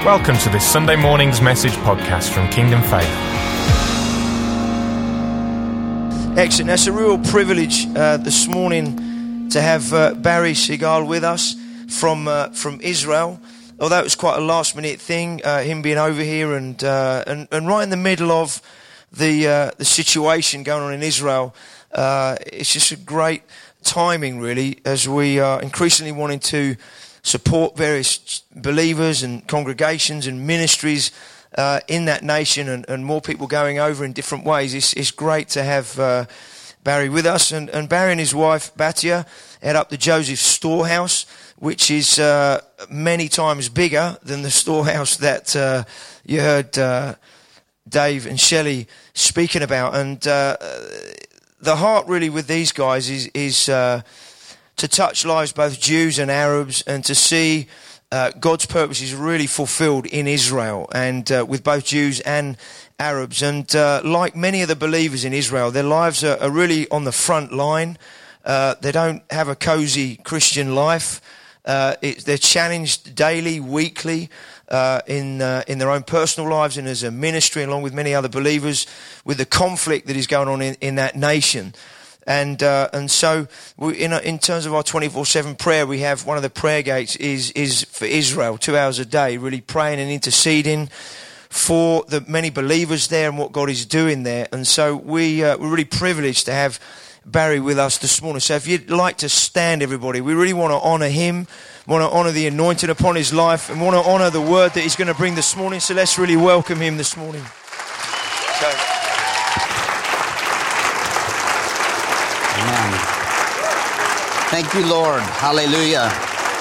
Welcome to this Sunday morning's message podcast from Kingdom Faith. Excellent. That's a real privilege this morning to have Barry Segal with us from Israel. Although it was quite a last-minute thing, him being over here and right in the middle of the situation going on in Israel. It's just a great timing, really, as we are increasingly wanting to support various believers and congregations and ministries in that nation, and more people going over in different ways. It's great to have Barry with us, and Barry and his wife Batia head up the Joseph Storehouse, which is many times bigger than the storehouse that you heard Dave and Shelley speaking about. And the heart really with these guys is to touch lives, both Jews and Arabs, and to see God's purposes really fulfilled in Israel, and with both Jews and Arabs. And like many of the believers in Israel, their lives are really on the front line. They don't have a cozy Christian life. They're challenged daily, weekly, in their own personal lives and as a ministry, along with many other believers, with the conflict that is going on in that nation. And so in terms of our 24/7 prayer, we have one of the prayer gates is for Israel, 2 hours a day, really praying and interceding for the many believers there and what God is doing there. And so we're really privileged to have Barry with us this morning. So if you'd like to stand, everybody, we really want to honour him, want to honour the anointing upon his life, and want to honour the word that he's going to bring this morning. So let's really welcome him this morning. So. Amen. Thank you, Lord. Hallelujah.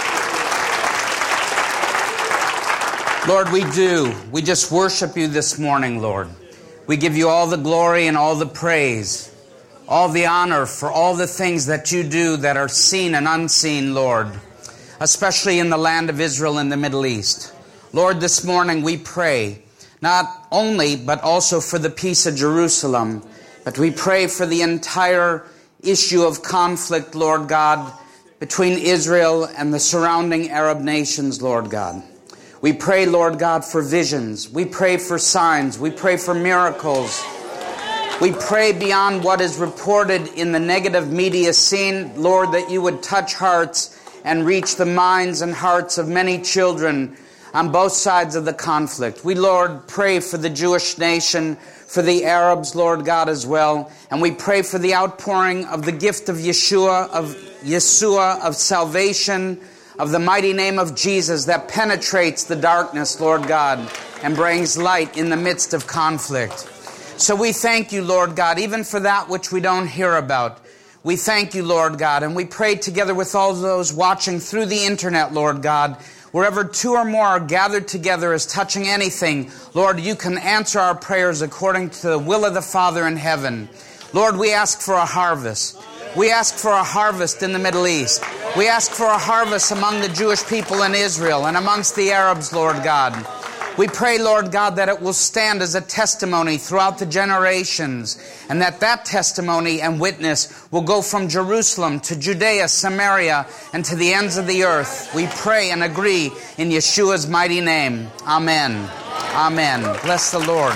Lord, we just worship you this morning, Lord. We give you all the glory and all the praise, all the honor for all the things that you do that are seen and unseen, Lord, especially in the land of Israel and the Middle East. Lord, this morning we pray not only but also for the peace of Jerusalem, but we pray for the entire issue of conflict, Lord God, between Israel and the surrounding Arab nations, Lord God. We pray, Lord God, for visions. We pray for signs. We pray for miracles. We pray beyond what is reported in the negative media scene, Lord, that you would touch hearts and reach the minds and hearts of many children on both sides of the conflict. We, Lord, pray for the Jewish nation, for the Arabs, Lord God, as well. And we pray for the outpouring of the gift of Yeshua, of salvation, of the mighty name of Jesus that penetrates the darkness, Lord God, and brings light in the midst of conflict. So we thank you, Lord God, even for that which we don't hear about. We thank you, Lord God, and we pray together with all those watching through the internet, Lord God. Wherever two or more are gathered together as touching anything, Lord, you can answer our prayers according to the will of the Father in heaven. Lord, we ask for a harvest. We ask for a harvest in the Middle East. We ask for a harvest among the Jewish people in Israel and amongst the Arabs, Lord God. We pray, Lord God, that it will stand as a testimony throughout the generations, and that testimony and witness will go from Jerusalem to Judea, Samaria, and to the ends of the earth. We pray and agree in Yeshua's mighty name. Amen. Amen. Bless the Lord.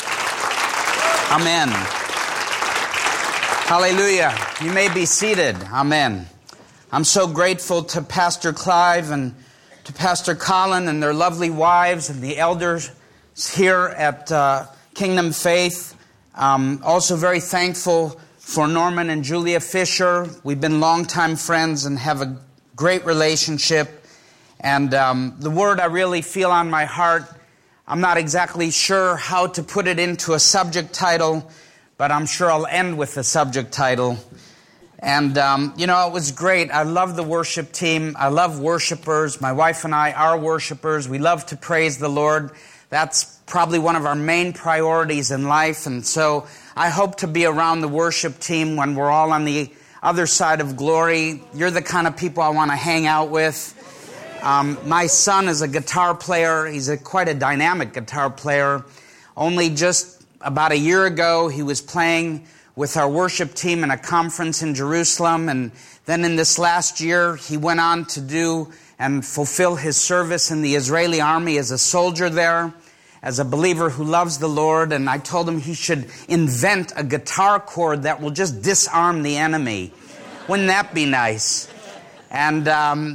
Amen. Hallelujah. You may be seated. Amen. I'm so grateful to Pastor Clive and to Pastor Colin and their lovely wives and the elders here at Kingdom Faith. Also very thankful for Norman and Julia Fisher. We've been longtime friends and have a great relationship. And the word I really feel on my heart, I'm not exactly sure how to put it into a subject title, but I'm sure I'll end with a subject title. And, it was great. I love the worship team. I love worshipers. My wife and I are worshipers. We love to praise the Lord. That's probably one of our main priorities in life. And so I hope to be around the worship team when we're all on the other side of glory. You're the kind of people I want to hang out with. My son is a guitar player. He's quite a dynamic guitar player. Only just about a year ago, he was playing with our worship team in a conference in Jerusalem. And then in this last year, he went on to do and fulfill his service in the Israeli army as a soldier there, as a believer who loves the Lord. And I told him he should invent a guitar chord that will just disarm the enemy. Wouldn't that be nice? And,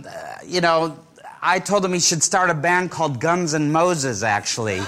I told him he should start a band called Guns N' Moses, actually.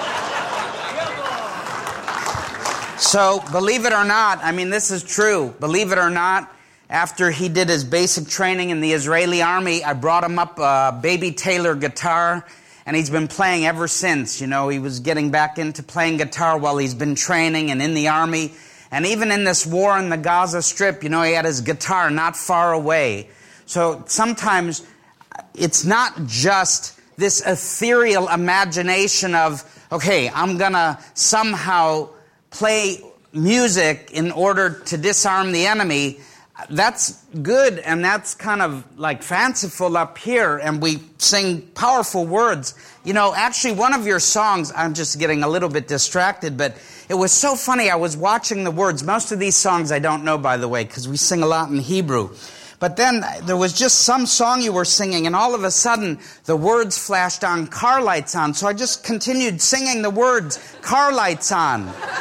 So, believe it or not, this is true. Believe it or not, after he did his basic training in the Israeli army, I brought him up a baby Taylor guitar, and he's been playing ever since. He was getting back into playing guitar while he's been training and in the army. And even in this war in the Gaza Strip, he had his guitar not far away. So sometimes it's not just this ethereal imagination of, okay, I'm going to somehow play music in order to disarm the enemy. That's good, and that's kind of like fanciful up here, and we sing powerful words. Actually, one of your songs, I'm just getting a little bit distracted, but it was so funny. I was watching the words. Most of these songs I don't know, by the way, because we sing a lot in Hebrew. But then there was just some song you were singing, and all of a sudden the words flashed on, car lights on. So I just continued singing the words, car lights on.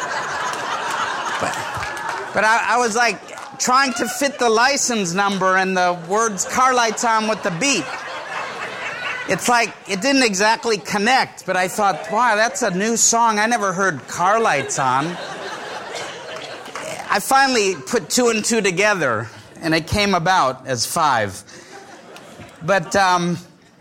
But I was like trying to fit the license number and the words car lights on with the beat. It's like it didn't exactly connect, but I thought, wow, that's a new song. I never heard car lights on. I finally put 2 and 2 together, and it came about as 5. But I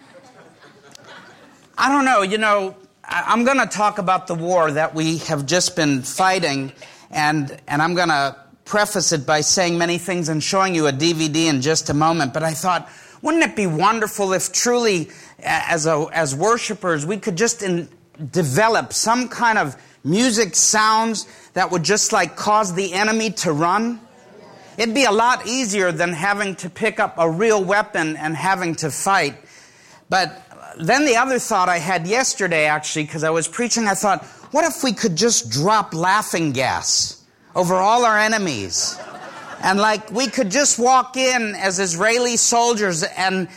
don't know, I'm going to talk about the war that we have just been fighting, and I'm going to preface it by saying many things and showing you a DVD in just a moment. But I thought, wouldn't it be wonderful if truly, as worshipers, we could just develop some kind of music sounds that would just like cause the enemy to run? It'd be a lot easier than having to pick up a real weapon and having to fight. But then the other thought I had yesterday, actually, because I was preaching, I thought, what if we could just drop laughing gas over all our enemies? And like we could just walk in as Israeli soldiers and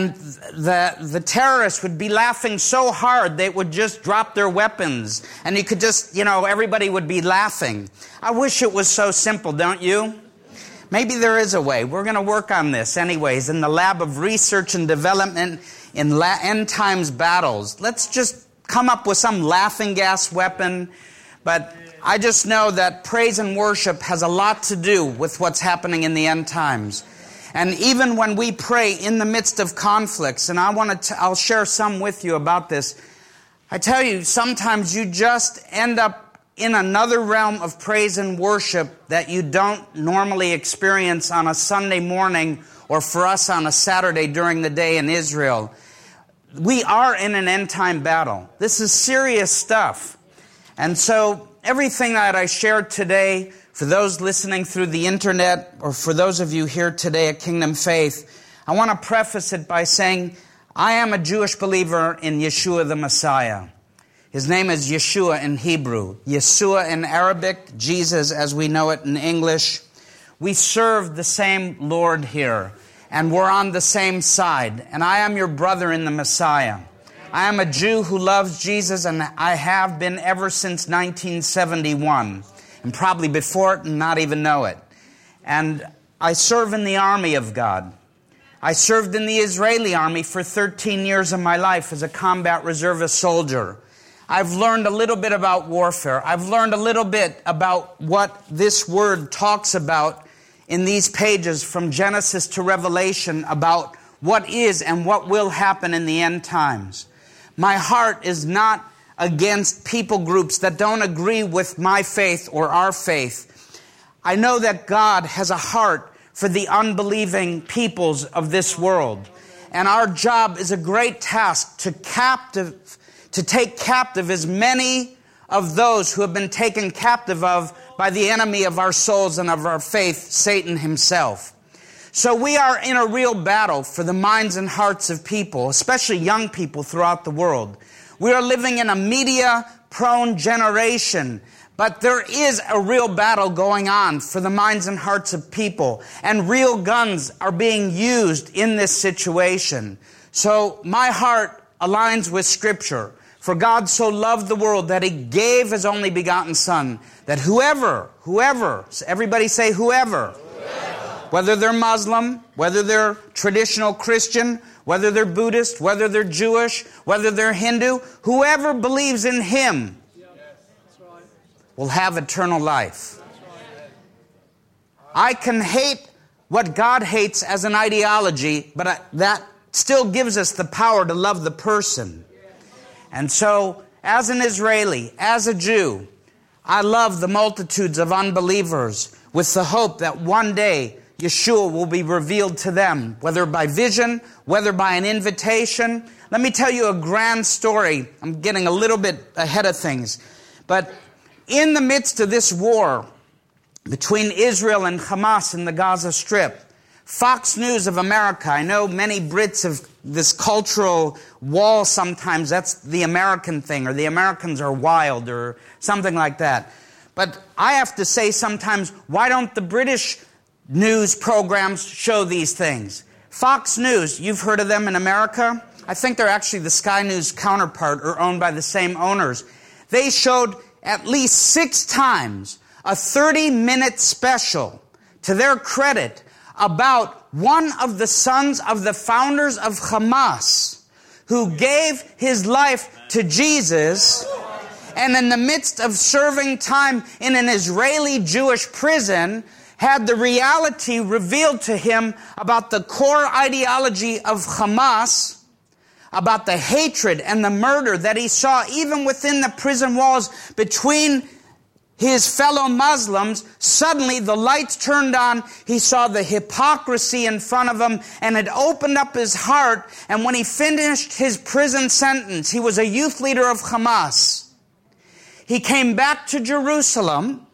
the terrorists would be laughing so hard they would just drop their weapons. And you could just, everybody would be laughing. I wish it was so simple, don't you? Maybe there is a way. We're going to work on this anyways in the lab of research and development in end times battles. Let's just come up with some laughing gas weapon. But I just know that praise and worship has a lot to do with what's happening in the end times. And even when we pray in the midst of conflicts, and I'll share some with you about this. I tell you, sometimes you just end up in another realm of praise and worship that you don't normally experience on a Sunday morning or for us on a Saturday during the day in Israel. We are in an end-time battle. This is serious stuff. And so everything that I shared today, for those listening through the internet or for those of you here today at Kingdom Faith, I want to preface it by saying I am a Jewish believer in Yeshua the Messiah. His name is Yeshua in Hebrew, Yeshua in Arabic, Jesus as we know it in English. We serve the same Lord here, and we're on the same side. And I am your brother in the Messiah. I am a Jew who loves Jesus, and I have been ever since 1971, and probably before it and not even know it. And I serve in the army of God. I served in the Israeli army for 13 years of my life as a combat reservist soldier. I've learned a little bit about warfare. I've learned a little bit about what this word talks about in these pages from Genesis to Revelation about what is and what will happen in the end times. My heart is not against people groups that don't agree with my faith or our faith. I know that God has a heart for the unbelieving peoples of this world. And our job is a great task to take captive as many of those who have been taken captive by the enemy of our souls and of our faith, Satan himself. So we are in a real battle for the minds and hearts of people, especially young people throughout the world. We are living in a media-prone generation, But there is a real battle going on for the minds and hearts of people. And real guns are being used in this situation. So my heart aligns with Scripture. For God so loved the world that He gave His only begotten Son, that whoever, everybody say whoever, whether they're Muslim, whether they're traditional Christian, whether they're Buddhist, whether they're Jewish, whether they're Hindu, whoever believes in Him will have eternal life. I can hate what God hates as an ideology, but that still gives us the power to love the person. And so, as an Israeli, as a Jew, I love the multitudes of unbelievers with the hope that one day Yeshua will be revealed to them, whether by vision, whether by an invitation. Let me tell you a grand story. I'm getting a little bit ahead of things. But in the midst of this war between Israel and Hamas in the Gaza Strip, Fox News of America, I know many Brits have this cultural wall sometimes, that's the American thing, or the Americans are wild, or something like that. But I have to say sometimes, why don't the British news programs show these things? Fox News, you've heard of them in America? I think they're actually the Sky News counterpart, or owned by the same owners. They showed at least 6 times a 30-minute special, to their credit, about one of the sons of the founders of Hamas who gave his life to Jesus, and in the midst of serving time in an Israeli Jewish prison, had the reality revealed to him about the core ideology of Hamas, about the hatred and the murder that he saw even within the prison walls between his fellow Muslims. Suddenly the lights turned on. He saw the hypocrisy in front of him, and it opened up his heart. And when he finished his prison sentence, he was a youth leader of Hamas. He came back to Jerusalem,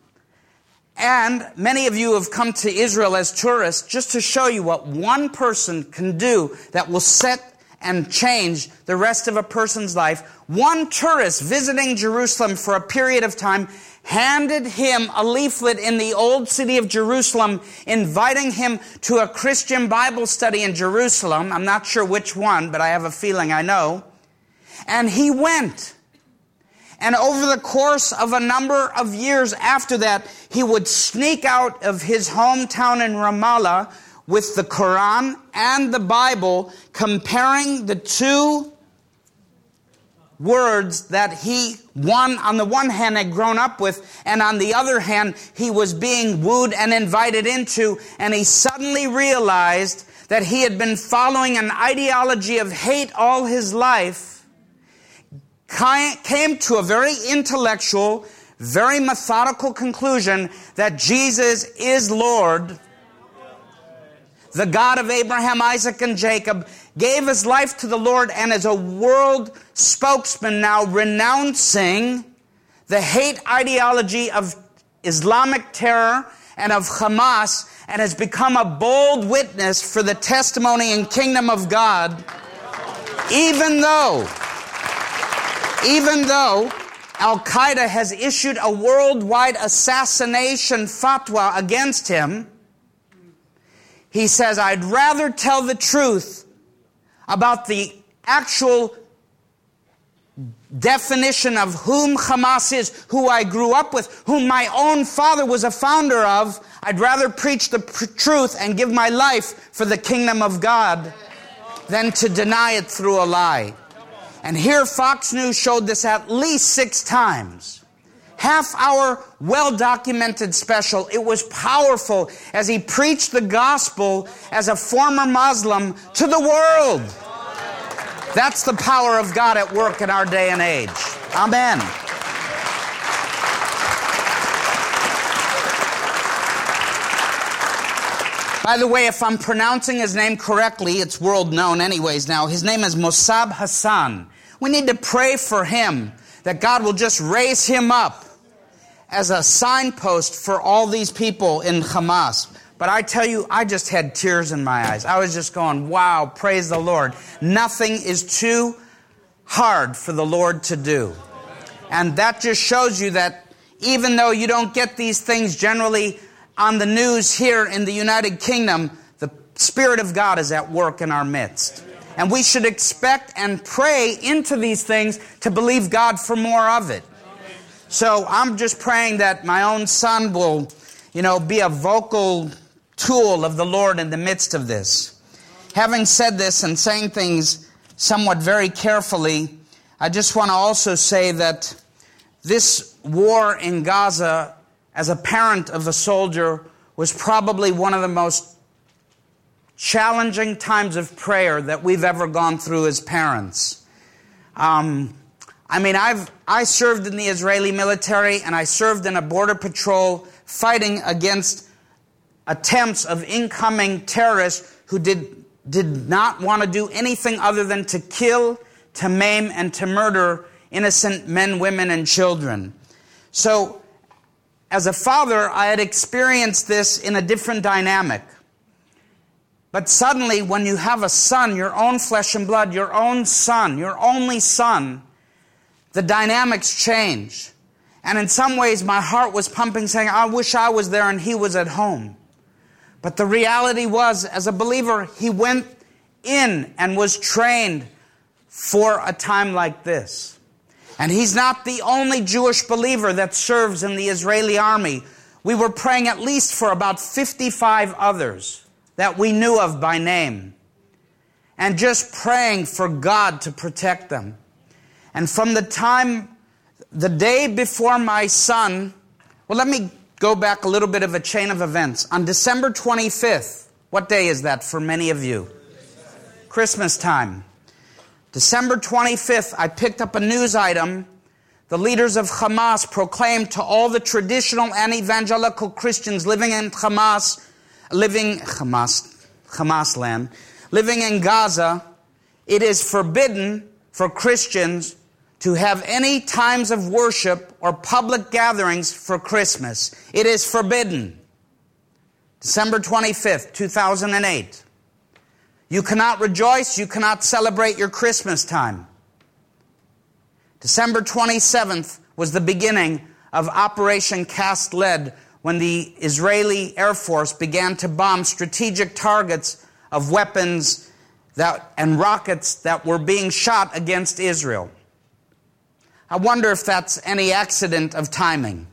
and many of you have come to Israel as tourists just to show you what one person can do that will set and change the rest of a person's life. One tourist visiting Jerusalem for a period of time handed him a leaflet in the old city of Jerusalem, inviting him to a Christian Bible study in Jerusalem. I'm not sure which one, but I have a feeling I know. And he went. And over the course of a number of years after that, he would sneak out of his hometown in Ramallah with the Quran and the Bible, comparing the two words that he, on the one hand, had grown up with, and on the other hand, he was being wooed and invited into, and he suddenly realized that he had been following an ideology of hate all his life, came to a very intellectual, very methodical conclusion that Jesus is Lord, the God of Abraham, Isaac, and Jacob, gave his life to the Lord, and is a world spokesman now, renouncing the hate ideology of Islamic terror and of Hamas, and has become a bold witness for the testimony and kingdom of God, even though Al-Qaeda has issued a worldwide assassination fatwa against him. He says, I'd rather tell the truth about the actual definition of whom Hamas is, who I grew up with, whom my own father was a founder of. I'd rather preach the truth and give my life for the kingdom of God than to deny it through a lie. And here Fox News showed this at least 6 times. Half-hour, well-documented special. It was powerful as he preached the gospel as a former Muslim to the world. That's the power of God at work in our day and age. Amen. By the way, if I'm pronouncing his name correctly, it's world known anyways now. His name is Mossab Hassan. We need to pray for him, that God will just raise him up as a signpost for all these people in Hamas. But I tell you, I just had tears in my eyes. I was just going, wow, praise the Lord. Nothing is too hard for the Lord to do. And that just shows you that even though you don't get these things generally on the news here in the United Kingdom, the Spirit of God is at work in our midst. And we should expect and pray into these things to believe God for more of it. So I'm just praying that my own son will, be a vocal tool of the Lord in the midst of this. Having said this and saying things somewhat very carefully, I just want to also say that this war in Gaza, as a parent of a soldier, was probably one of the most challenging times of prayer that we've ever gone through as parents. I served in the Israeli military, and I served in a border patrol fighting against attempts of incoming terrorists who did not want to do anything other than to kill, to maim, and to murder innocent men, women, and children. So, as a father, I had experienced this in a different dynamic. But suddenly, when you have a son, your own flesh and blood, your own son, your only son, the dynamics change. And in some ways, my heart was pumping, saying, I wish I was there and he was at home. But the reality was, as a believer, he went in and was trained for a time like this. And he's not the only Jewish believer that serves in the Israeli army. We were praying at least for about 55 others that we knew of by name, and just praying for God to protect them. And from the day before my son, let me go back a little bit of a chain of events. On December 25th, what day is that for many of you? Christmas time. December 25th, I picked up a news item. The leaders of Hamas proclaimed to all the traditional and evangelical Christians living in Hamas land, living in Gaza, it is forbidden for Christians to have any times of worship or public gatherings for Christmas. It is forbidden. December 25th, 2008. You cannot rejoice, you cannot celebrate your Christmas time. December 27th was the beginning of Operation Cast Lead, when the Israeli Air Force began to bomb strategic targets of weapons and rockets that were being shot against Israel. I wonder if that's any accident of timing,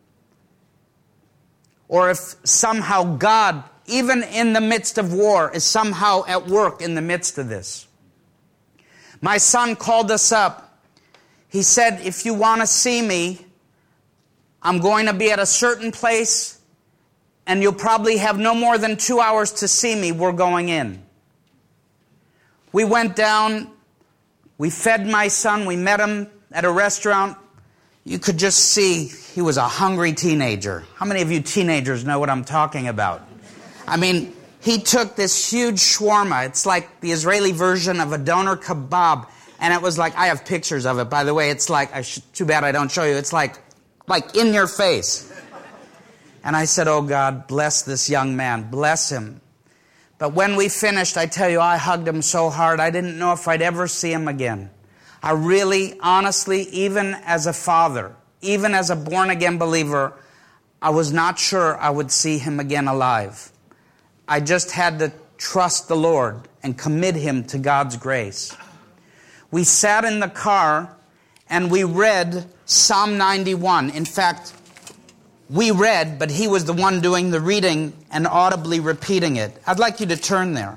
or if somehow God, even in the midst of war, is somehow at work in the midst of this. My son called us up. He said, if you want to see me, I'm going to be at a certain place, and you'll probably have no more than 2 hours to see me. We're going in. We went down. We fed my son. We met him at a restaurant. You could just see he was a hungry teenager. How many of you teenagers know what I'm talking about? He took this huge shawarma. It's like the Israeli version of a doner kebab. And it was like, I have pictures of it, by the way. It's like, too bad I don't show you. It's like in your face. And I said, oh God, bless this young man. Bless him. But when we finished, I tell you, I hugged him so hard, I didn't know if I'd ever see him again. I really, honestly, even as a father, even as a born-again believer, I was not sure I would see him again alive. I just had to trust the Lord and commit him to God's grace. We sat in the car and we read Psalm 91. In fact, we read, but he was the one doing the reading and audibly repeating it. I'd like you to turn there.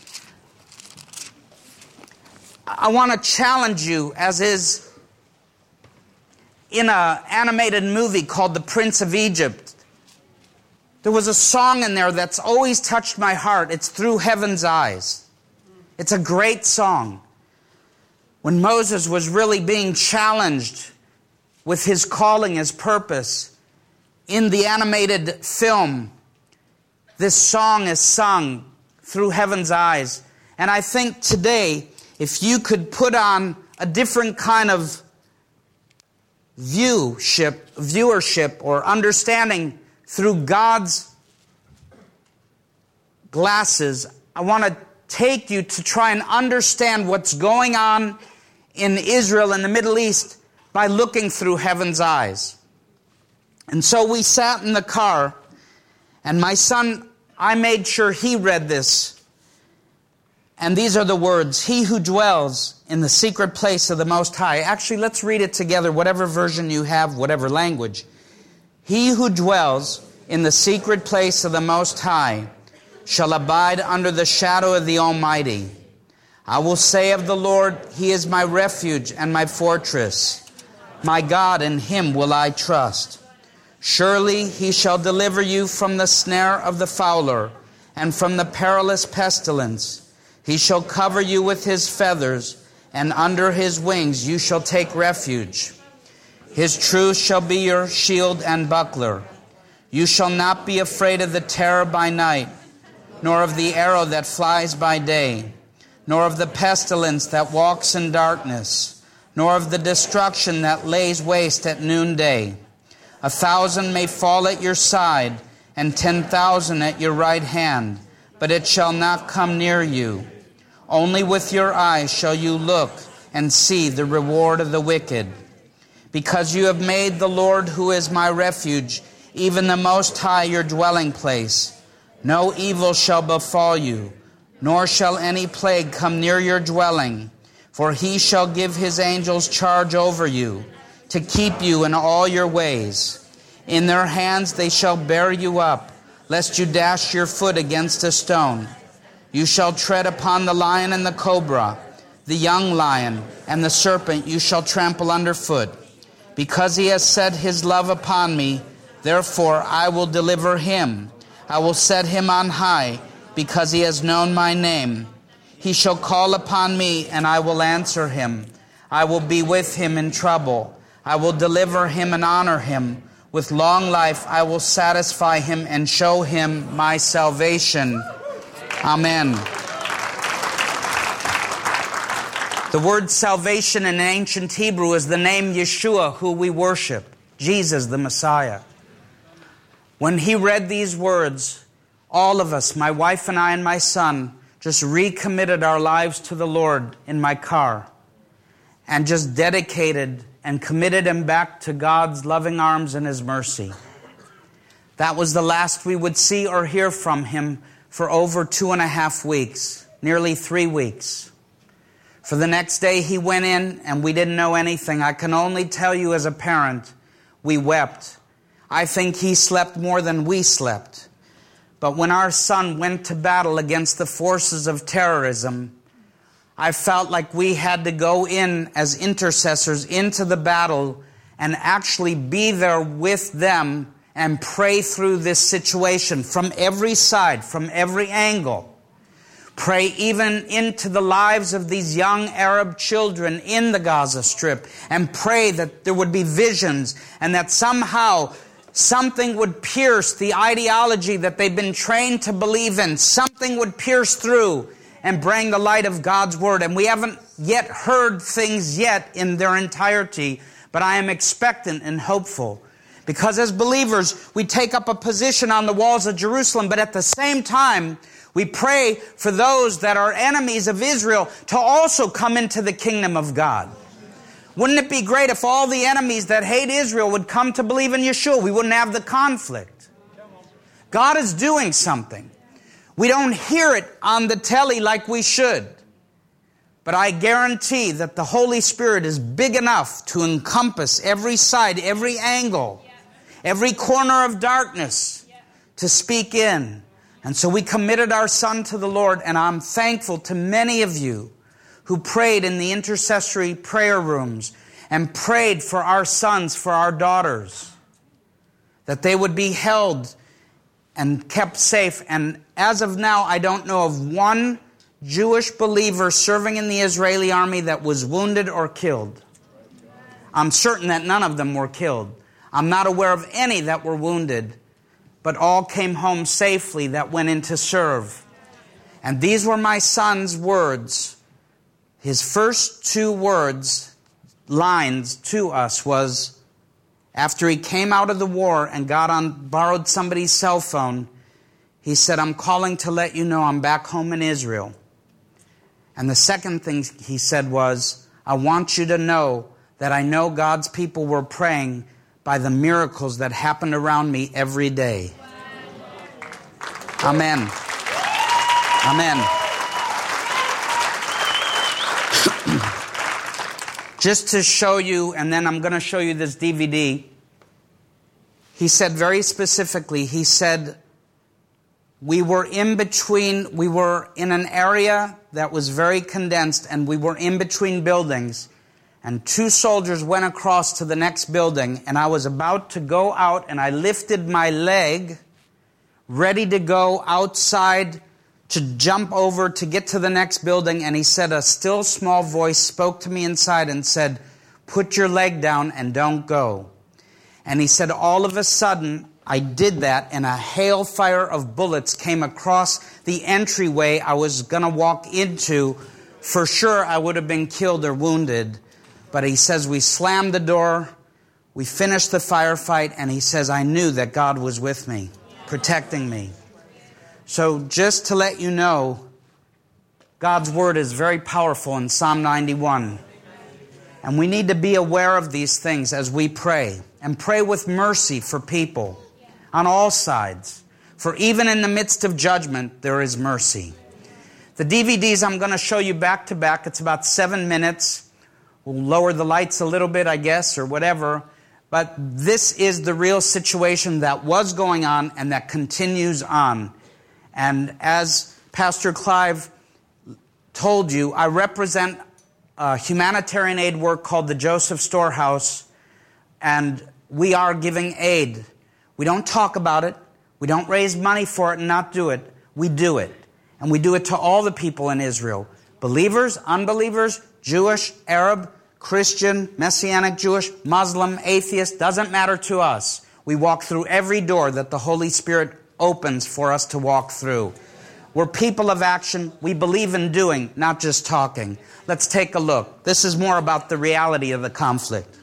I want to challenge you, as is in an animated movie called The Prince of Egypt. There was a song in there that's always touched my heart. It's Through Heaven's Eyes. It's a great song. When Moses was really being challenged with his calling, his purpose, in the animated film, this song is sung, Through Heaven's Eyes. And I think today, if you could put on a different kind of viewership or understanding through God's glasses, I want to take you to try and understand what's going on in Israel and the Middle East by looking through heaven's eyes. And so we sat in the car, and my son, I made sure he read this. And these are the words, "He who dwells in the secret place of the Most High." Actually, let's read it together, whatever version you have, whatever language. "He who dwells in the secret place of the Most High shall abide under the shadow of the Almighty. I will say of the Lord, He is my refuge and my fortress. My God, in Him will I trust. Surely He shall deliver you from the snare of the fowler and from the perilous pestilence. He shall cover you with His feathers, and under His wings you shall take refuge. His truth shall be your shield and buckler. You shall not be afraid of the terror by night, nor of the arrow that flies by day, nor of the pestilence that walks in darkness, nor of the destruction that lays waste at noonday. 1,000 may fall at your side, and 10,000 at your right hand, but it shall not come near you. Only with your eyes shall you look and see the reward of the wicked. Because you have made the Lord, who is my refuge, even the Most High, your dwelling place, no evil shall befall you, nor shall any plague come near your dwelling. For He shall give His angels charge over you, to keep you in all your ways. In their hands they shall bear you up, lest you dash your foot against a stone. You shall tread upon the lion and the cobra, the young lion, and the serpent you shall trample underfoot. Because He has set His love upon me, therefore I will deliver him. I will set him on high, because he has known my name. He shall call upon me, and I will answer him. I will be with him in trouble. I will deliver him and honor him. With long life I will satisfy him and show him my salvation. Amen. The word salvation in ancient Hebrew is the name Yeshua, who we worship, Jesus the Messiah. When he read these words, all of us, my wife and I and my son, just recommitted our lives to the Lord in my car and just dedicated and committed him back to God's loving arms and His mercy. That was the last we would see or hear from him for over 2.5 weeks, nearly 3 weeks. For the next day he went in and we didn't know anything. I can only tell you as a parent, we wept. I think he slept more than we slept. But when our son went to battle against the forces of terrorism, I felt like we had to go in as intercessors into the battle and actually be there with them and pray through this situation from every side, from every angle. Pray even into the lives of these young Arab children in the Gaza Strip, and pray that there would be visions and that somehow something would pierce the ideology that they've been trained to believe in. Something would pierce through and bring the light of God's Word. And we haven't yet heard things yet in their entirety, but I am expectant and hopeful. Because as believers, we take up a position on the walls of Jerusalem, but at the same time, we pray for those that are enemies of Israel to also come into the kingdom of God. Wouldn't it be great if all the enemies that hate Israel would come to believe in Yeshua? We wouldn't have the conflict. God is doing something. We don't hear it on the telly like we should. But I guarantee that the Holy Spirit is big enough to encompass every side, every angle, every corner of darkness to speak in. And so we committed our son to the Lord, and I'm thankful to many of you who prayed in the intercessory prayer rooms and prayed for our sons, for our daughters, that they would be held and kept safe. And as of now, I don't know of one Jewish believer serving in the Israeli army that was wounded or killed. I'm certain that none of them were killed. I'm not aware of any that were wounded, but all came home safely that went in to serve. And these were my son's words. His first 2 lines to us was, after he came out of the war and borrowed somebody's cell phone, he said, "I'm calling to let you know I'm back home in Israel." And the second thing he said was, "I want you to know that I know God's people were praying, by the miracles that happen around me every day. Amen. Amen. Just to show you, and then I'm going to show you this DVD. He said very specifically, he said, we were in an area that was very condensed, and we were in between buildings, and two soldiers went across to the next building, and I was about to go out, and I lifted my leg, ready to go outside to jump over to get to the next building, and he said a still small voice spoke to me inside and said, "Put your leg down and don't go." And he said all of a sudden I did that, and a hailfire of bullets came across the entryway I was going to walk into. For sure I would have been killed or wounded. But he says we slammed the door, we finished the firefight, and he says I knew that God was with me, protecting me. So just to let you know, God's Word is very powerful in Psalm 91. And we need to be aware of these things as we pray. And pray with mercy for people on all sides. For even in the midst of judgment, there is mercy. The DVDs I'm going to show you back to back. It's about 7 minutes. We'll lower the lights a little bit, I guess, or whatever. But this is the real situation that was going on and that continues on. And as Pastor Clive told you, I represent a humanitarian aid work called the Joseph Storehouse, and we are giving aid. We don't talk about it. We don't raise money for it and not do it. We do it. And we do it to all the people in Israel. Believers, unbelievers, Jewish, Arab, Christian, Messianic Jewish, Muslim, atheist, doesn't matter to us. We walk through every door that the Holy Spirit opens for us to walk through. We're people of action. We believe in doing, not just talking. Let's take a look. This is more about the reality of the conflict.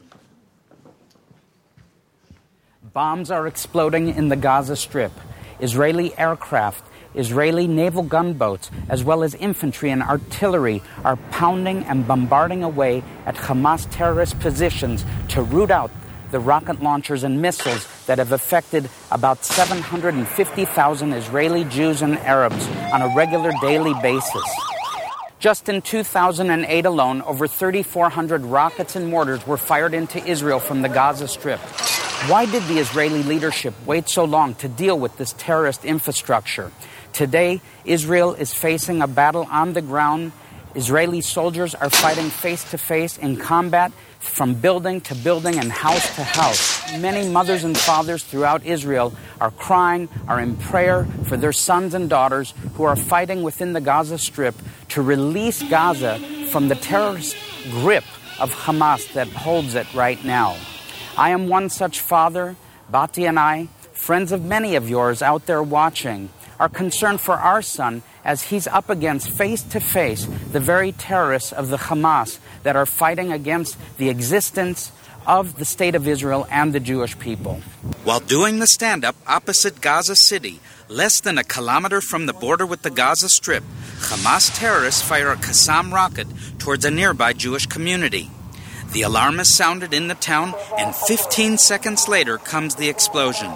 Bombs are exploding in the Gaza Strip. Israeli aircraft, Israeli naval gunboats, as well as infantry and artillery are pounding and bombarding away at Hamas terrorist positions to root out the rocket launchers and missiles that have affected about 750,000 Israeli Jews and Arabs on a regular daily basis. Just in 2008 alone, over 3,400 rockets and mortars were fired into Israel from the Gaza Strip. Why did the Israeli leadership wait so long to deal with this terrorist infrastructure? Today, Israel is facing a battle on the ground. Israeli soldiers are fighting face-to-face in combat from building to building and house to house. Many mothers and fathers throughout Israel are crying, are in prayer for their sons and daughters who are fighting within the Gaza Strip to release Gaza from the terrorist grip of Hamas that holds it right now. I am one such father. Bati and I, friends of many of yours out there watching, are concerned for our son as he's up against face-to-face the very terrorists of the Hamas that are fighting against the existence of the State of Israel and the Jewish people. While doing the stand-up opposite Gaza City, less than a kilometer from the border with the Gaza Strip, Hamas terrorists fire a Qassam rocket towards a nearby Jewish community. The alarm is sounded in the town, and 15 seconds later comes the explosion.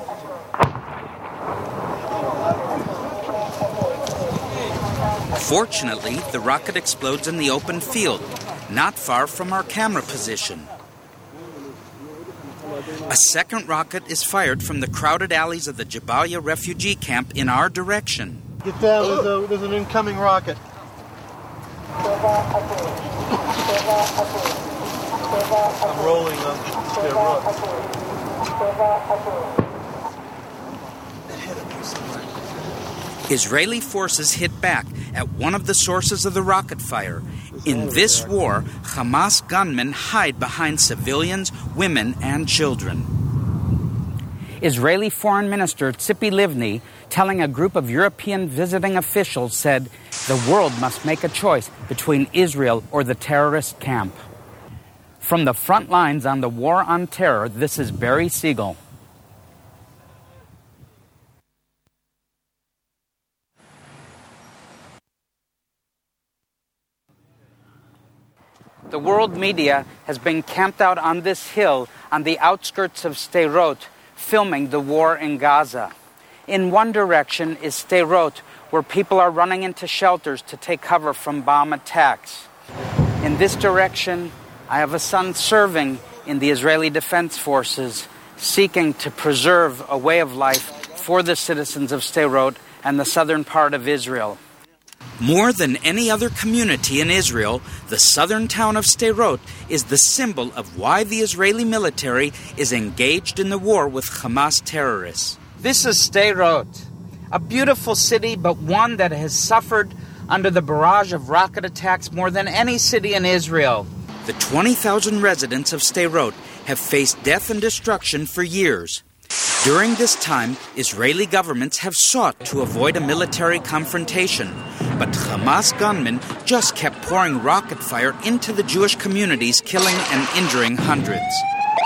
Fortunately, the rocket explodes in the open field, not far from our camera position. A second rocket is fired from the crowded alleys of the Jabalia refugee camp in our direction. Get down, there's an incoming rocket. I'm rolling up their roof. Israeli forces hit back at one of the sources of the rocket fire. In this war, Hamas gunmen hide behind civilians, women, and children. Israeli Foreign Minister Tzipi Livni, telling a group of European visiting officials, said the world must make a choice between Israel or the terrorist camp. From the front lines on the war on terror, this is Barry Siegel. The world media has been camped out on this hill on the outskirts of Sderot, filming the war in Gaza. In one direction is Sderot, where people are running into shelters to take cover from bomb attacks. In this direction, I have a son serving in the Israeli Defense Forces, seeking to preserve a way of life for the citizens of Sderot and the southern part of Israel. More than any other community in Israel, the southern town of Sderot is the symbol of why the Israeli military is engaged in the war with Hamas terrorists. This is Sderot, a beautiful city, but one that has suffered under the barrage of rocket attacks more than any city in Israel. The 20,000 residents of Sderot have faced death and destruction for years. During this time, Israeli governments have sought to avoid a military confrontation, but Hamas gunmen just kept pouring rocket fire into the Jewish communities, killing and injuring hundreds.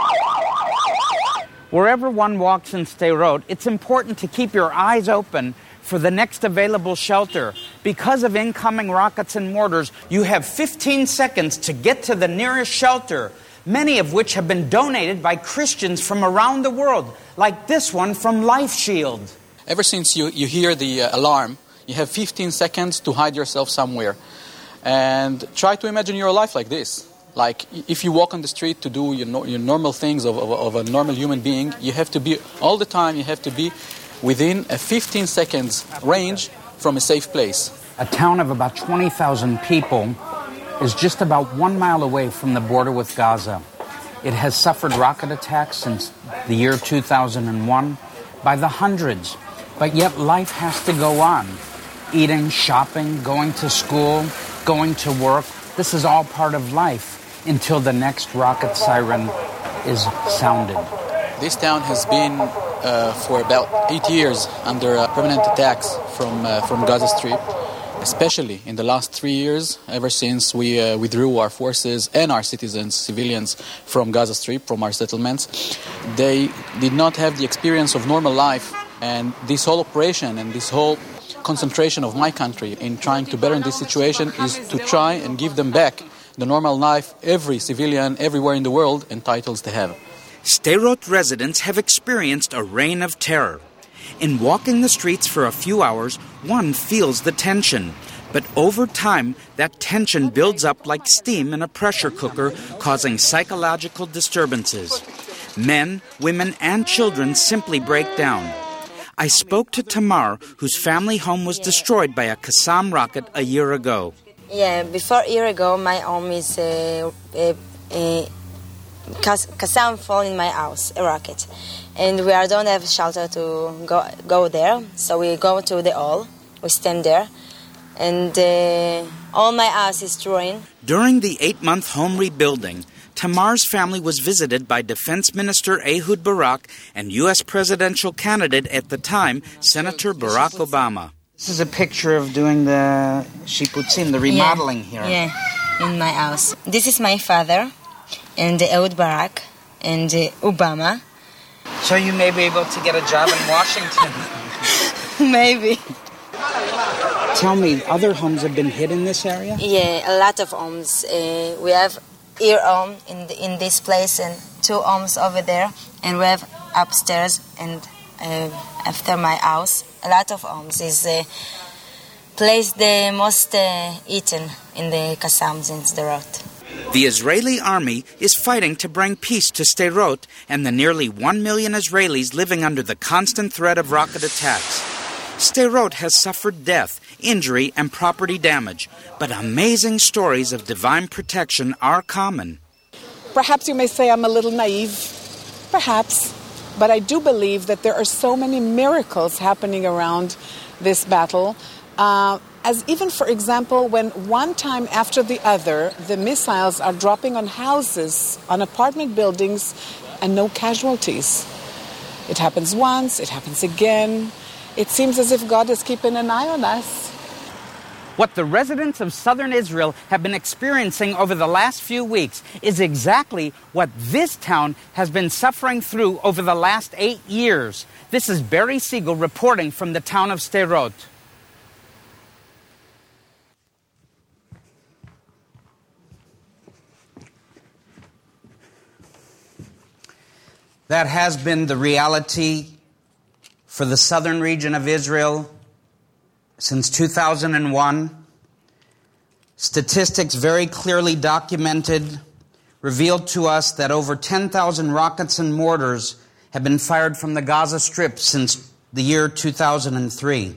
Wherever one walks in Sderot, it's important to keep your eyes open for the next available shelter. Because of incoming rockets and mortars, you have 15 seconds to get to the nearest shelter, many of which have been donated by Christians from around the world, like this one from Life Shield. Ever since you hear the alarm, you have 15 seconds to hide yourself somewhere. And try to imagine your life like this. Like, if you walk on the street to do your normal things of a normal human being, you have to be, all the time, you have to be within a 15 seconds range from a safe place. A town of about 20,000 people is just about 1 mile away from the border with Gaza. It has suffered rocket attacks since the year 2001 by the hundreds, but yet life has to go on. Eating, shopping, going to school, going to work, this is all part of life until the next rocket siren is sounded. This town has been for about 8 years under permanent attacks from Gaza Strip, especially in the last 3 years, ever since we withdrew our forces and our citizens, civilians, from Gaza Strip, from our settlements. They did not have the experience of normal life, and this whole operation and this whole concentration of my country in trying to better this situation is to try and give them back the normal life every civilian everywhere in the world entitles to have. Sderot residents have experienced a reign of terror. In walking the streets for a few hours, one feels the tension. But over time, that tension builds up like steam in a pressure cooker, causing psychological disturbances. Men, women, and children simply break down. I spoke to Tamar, whose family home was destroyed by a Qassam rocket a year ago. Yeah, before a year ago, my home is Qassam fall in my house, a rocket. And we don't have shelter to go there, so we go to the hall, we stand there, and all my house is ruined. During the 8-month home rebuilding, Tamar's family was visited by Defense Minister Ehud Barak and U.S. presidential candidate at the time, Senator Barack Obama. This is a picture of doing the shiputzim, the remodeling here. Yeah, in my house. This is my father, and Ehud Barak, and Obama. So you may be able to get a job in Washington. Maybe. Tell me, other homes have been hit in this area? Yeah, a lot of homes. We have here home in this place and 2 homes over there, and we have upstairs and after my house. A lot of homes is place the most eaten in the Qassams in Sderot. The Israeli army is fighting to bring peace to Sderot and the nearly 1 million Israelis living under the constant threat of rocket attacks. Sderot has suffered death, injury, and property damage, but amazing stories of divine protection are common. Perhaps you may say I'm a little naive, perhaps, but I do believe that there are so many miracles happening around this battle. As even, for example, when one time after the other, the missiles are dropping on houses, on apartment buildings, and no casualties. It happens once, it happens again. It seems as if God is keeping an eye on us. What the residents of southern Israel have been experiencing over the last few weeks is exactly what this town has been suffering through over the last 8 years. This is Barry Siegel reporting from the town of Sderot. That has been the reality for the southern region of Israel since 2001. Statistics very clearly documented revealed to us that over 10,000 rockets and mortars have been fired from the Gaza Strip since the year 2003.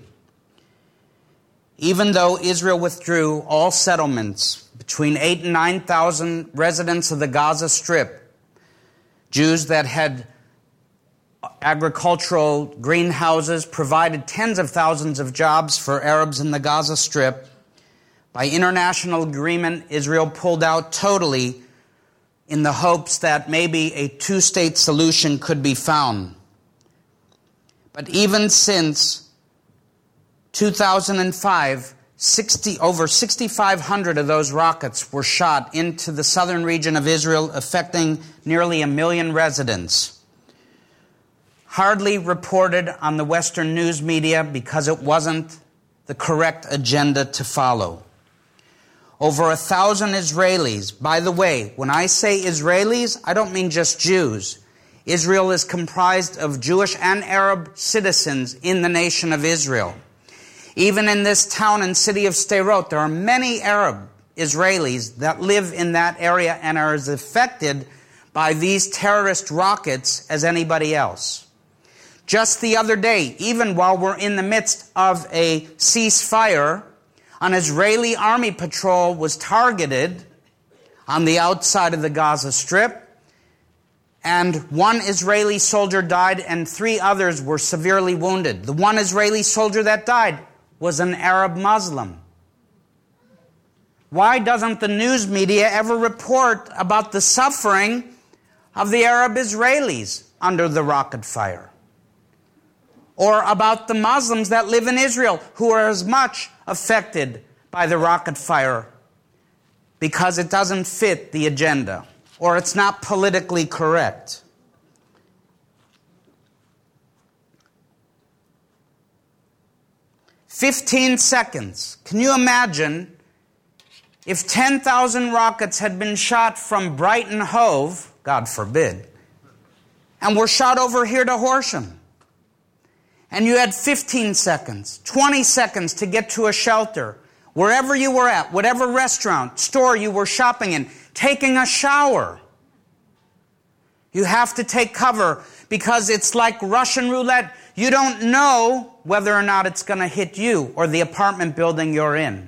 Even though Israel withdrew all settlements, between 8,000 and 9,000 residents of the Gaza Strip, Jews that had agricultural greenhouses, provided tens of thousands of jobs for Arabs in the Gaza Strip. By international agreement, Israel pulled out totally in the hopes that maybe a two-state solution could be found. But even since 2005, over 6,500 of those rockets were shot into the southern region of Israel, affecting nearly 1 million residents. Hardly reported on the Western news media because it wasn't the correct agenda to follow. Over 1,000 Israelis. By the way, when I say Israelis, I don't mean just Jews. Israel is comprised of Jewish and Arab citizens in the nation of Israel. Even in this town and city of Sderot, there are many Arab Israelis that live in that area and are as affected by these terrorist rockets as anybody else. Just the other day, even while we're in the midst of a ceasefire, an Israeli army patrol was targeted on the outside of the Gaza Strip, and 1 Israeli soldier died and 3 others were severely wounded. The 1 Israeli soldier that died was an Arab Muslim. Why doesn't the news media ever report about the suffering of the Arab Israelis under the rocket fire? Or about the Muslims that live in Israel who are as much affected by the rocket fire because it doesn't fit the agenda or it's not politically correct? "15 seconds. Can you imagine if 10,000 rockets had been shot from Brighton Hove, God forbid, and were shot over here to Horsham? And you had 15 seconds, 20 seconds to get to a shelter, wherever you were at, whatever restaurant, store you were shopping in, taking a shower. You have to take cover because it's like Russian roulette. You don't know whether or not it's going to hit you or the apartment building you're in.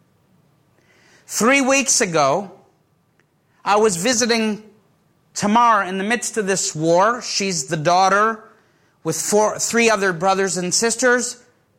3 weeks ago, I was visiting Tamar in the midst of this war. She's the daughter with 3 other brothers and sisters.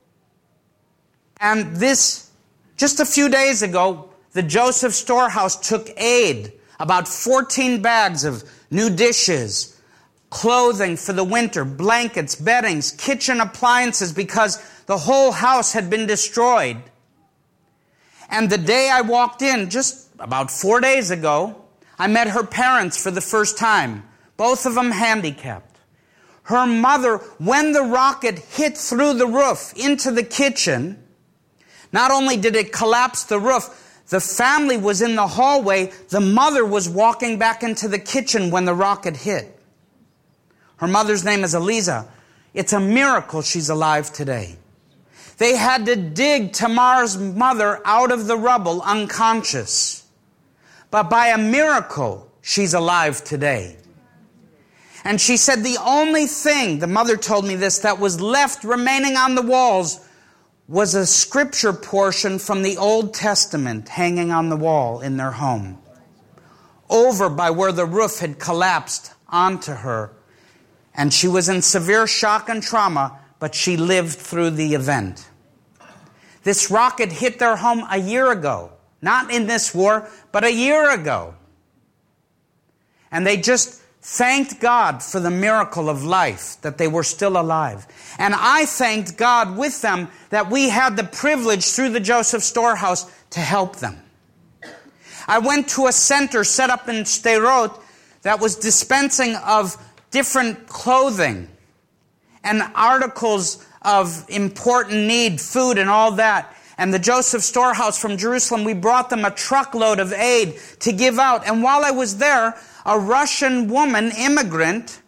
And just a few days ago, the Joseph Storehouse took aid, about 14 bags of new dishes, clothing for the winter, blankets, beddings, kitchen appliances, because the whole house had been destroyed. And the day I walked in, just about 4 days ago, I met her parents for the first time, both of them handicapped. Her mother, when the rocket hit through the roof into the kitchen, not only did it collapse the roof, the family was in the hallway. The mother was walking back into the kitchen when the rocket hit. Her mother's name is Eliza. It's a miracle she's alive today. They had to dig Tamar's mother out of the rubble unconscious. But by a miracle, she's alive today. And she said the only thing, the mother told me this, that was left remaining on the walls was a scripture portion from the Old Testament hanging on the wall in their home, over by where the roof had collapsed onto her. And she was in severe shock and trauma, but she lived through the event. This rocket hit their home a year ago. Not in this war, but a year ago. And they just thanked God for the miracle of life, that they were still alive. And I thanked God with them that we had the privilege through the Joseph Storehouse to help them. I went to a center set up in Sderot that was dispensing of different clothing and articles of important need, food and all that. And the Joseph Storehouse from Jerusalem, we brought them a truckload of aid to give out. And while I was there, a Russian woman, immigrant,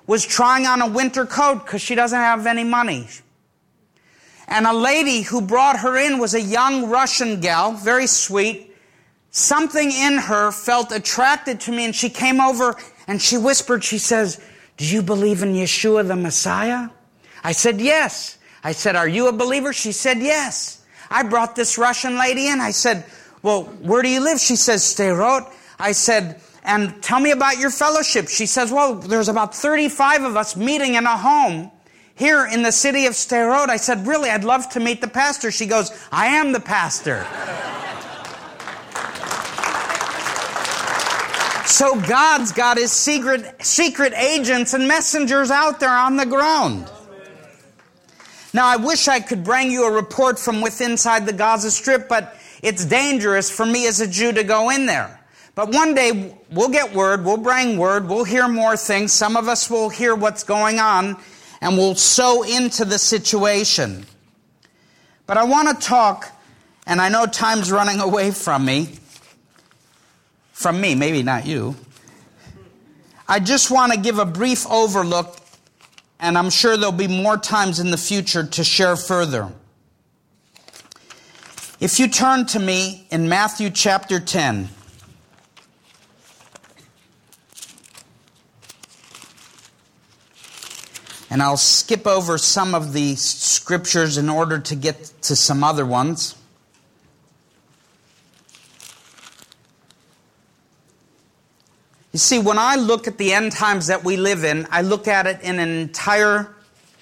was trying on a winter coat because she doesn't have any money. And a lady who brought her in was a young Russian gal, very sweet. Something in her felt attracted to me, and she came over and she whispered, she says, "Do you believe in Yeshua the Messiah?" I said, "Yes." I said, "Are you a believer?" She said, "Yes." I brought this Russian lady in. I said, "Well, where do you live?" She says, "Sderot." I said, "And tell me about your fellowship." She says, "Well, there's about 35 of us meeting in a home here in the city of Sderot." I said, "Really, I'd love to meet the pastor." She goes, "I am the pastor." So God's got his secret agents and messengers out there on the ground. Now, I wish I could bring you a report from inside the Gaza Strip, but it's dangerous for me as a Jew to go in there. But one day, we'll get word, we'll bring word, we'll hear more things. Some of us will hear what's going on, and we'll sow into the situation. But I want to talk, and I know time's running away from me, maybe not you. I just want to give a brief overlook, and I'm sure there'll be more times in the future to share further. If you turn to me in Matthew chapter 10. And I'll skip over some of the scriptures in order to get to some other ones. You see, when I look at the end times that we live in, I look at it in an entire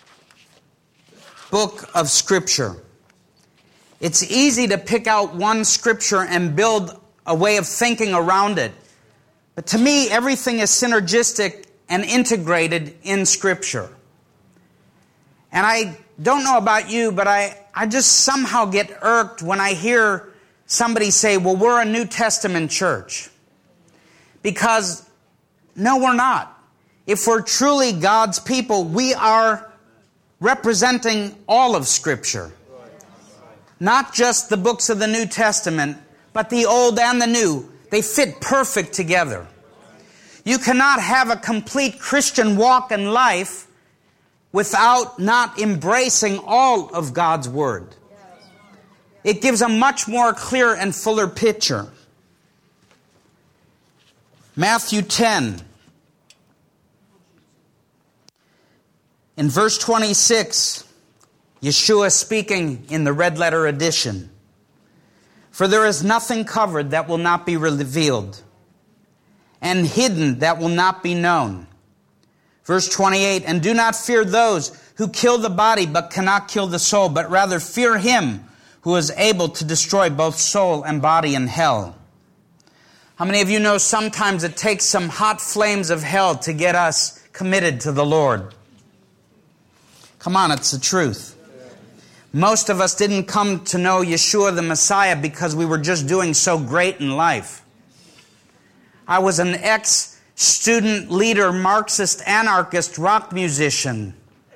book of Scripture. It's easy to pick out one Scripture and build a way of thinking around it. But to me, everything is synergistic and integrated in Scripture. And I don't know about you, but I just somehow get irked when I hear somebody say, "Well, we're a New Testament church." Because, no, we're not. If we're truly God's people, we are representing all of Scripture. Not just the books of the New Testament, but the Old and the New. They fit perfect together. You cannot have a complete Christian walk in life without not embracing all of God's Word. It gives a much more clear and fuller picture. Matthew 10. In verse 26, Yeshua speaking in the red letter edition. "For there is nothing covered that will not be revealed, and hidden that will not be known." Verse 28, "And do not fear those who kill the body but cannot kill the soul, but rather fear him who is able to destroy both soul and body in hell." How many of you know sometimes it takes some hot flames of hell to get us committed to the Lord? Come on, it's the truth. Most of us didn't come to know Yeshua the Messiah because we were just doing so great in life. I was an ex-student leader, Marxist, anarchist, rock musician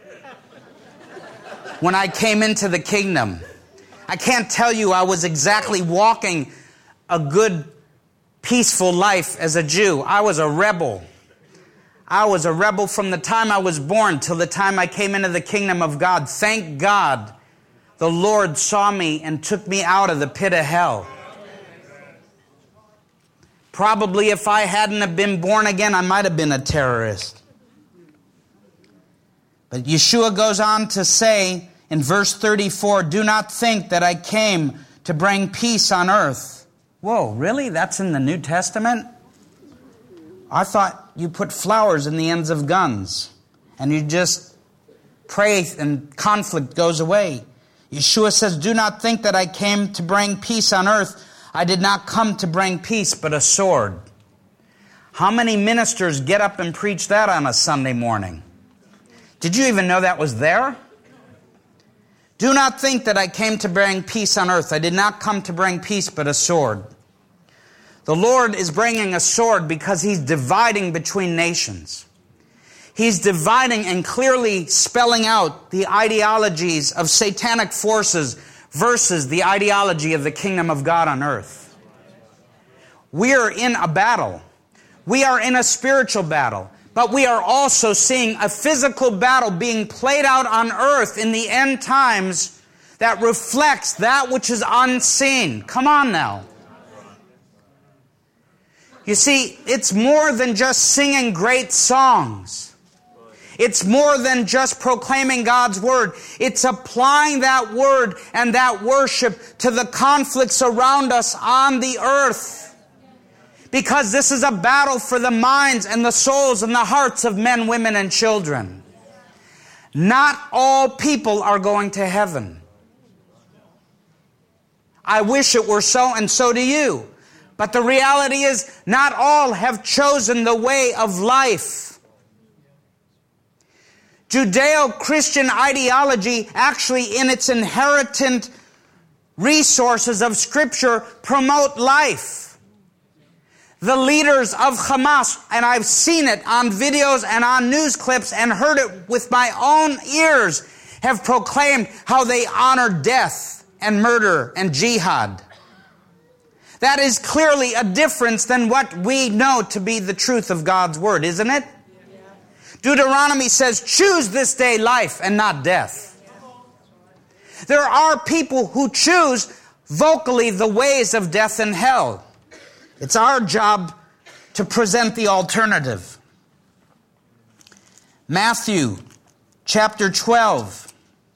when I came into the kingdom. I can't tell you I was exactly walking a good, peaceful life as a Jew. I was a rebel. I was a rebel from the time I was born till the time I came into the kingdom of God. Thank God the Lord saw me and took me out of the pit of hell. Probably if I hadn't have been born again, I might have been a terrorist. But Yeshua goes on to say in verse 34, "Do not think that I came to bring peace on earth." Whoa, really? That's in the New Testament? I thought you put flowers in the ends of guns and you just pray and conflict goes away. Yeshua says, "Do not think that I came to bring peace on earth. I did not come to bring peace, but a sword." How many ministers get up and preach that on a Sunday morning? Did you even know that was there? "Do not think that I came to bring peace on earth. I did not come to bring peace, but a sword." The Lord is bringing a sword because He's dividing between nations. He's dividing and clearly spelling out the ideologies of satanic forces versus the ideology of the kingdom of God on earth. We are in a battle. We are in a spiritual battle. But we are also seeing a physical battle being played out on earth in the end times that reflects that which is unseen. Come on now. You see, it's more than just singing great songs. It's more than just proclaiming God's word. It's applying that word and that worship to the conflicts around us on the earth. Because this is a battle for the minds and the souls and the hearts of men, women, and children. Not all people are going to heaven. I wish it were so, and so do you. But the reality is, not all have chosen the way of life. Judeo-Christian ideology, actually in its inherent resources of Scripture, promote life. The leaders of Hamas, and I've seen it on videos and on news clips and heard it with my own ears, have proclaimed how they honor death and murder and jihad. That is clearly a difference than what we know to be the truth of God's word, isn't it? Deuteronomy says, choose this day life and not death. There are people who choose vocally the ways of death and hell. It's our job to present the alternative. Matthew chapter 12,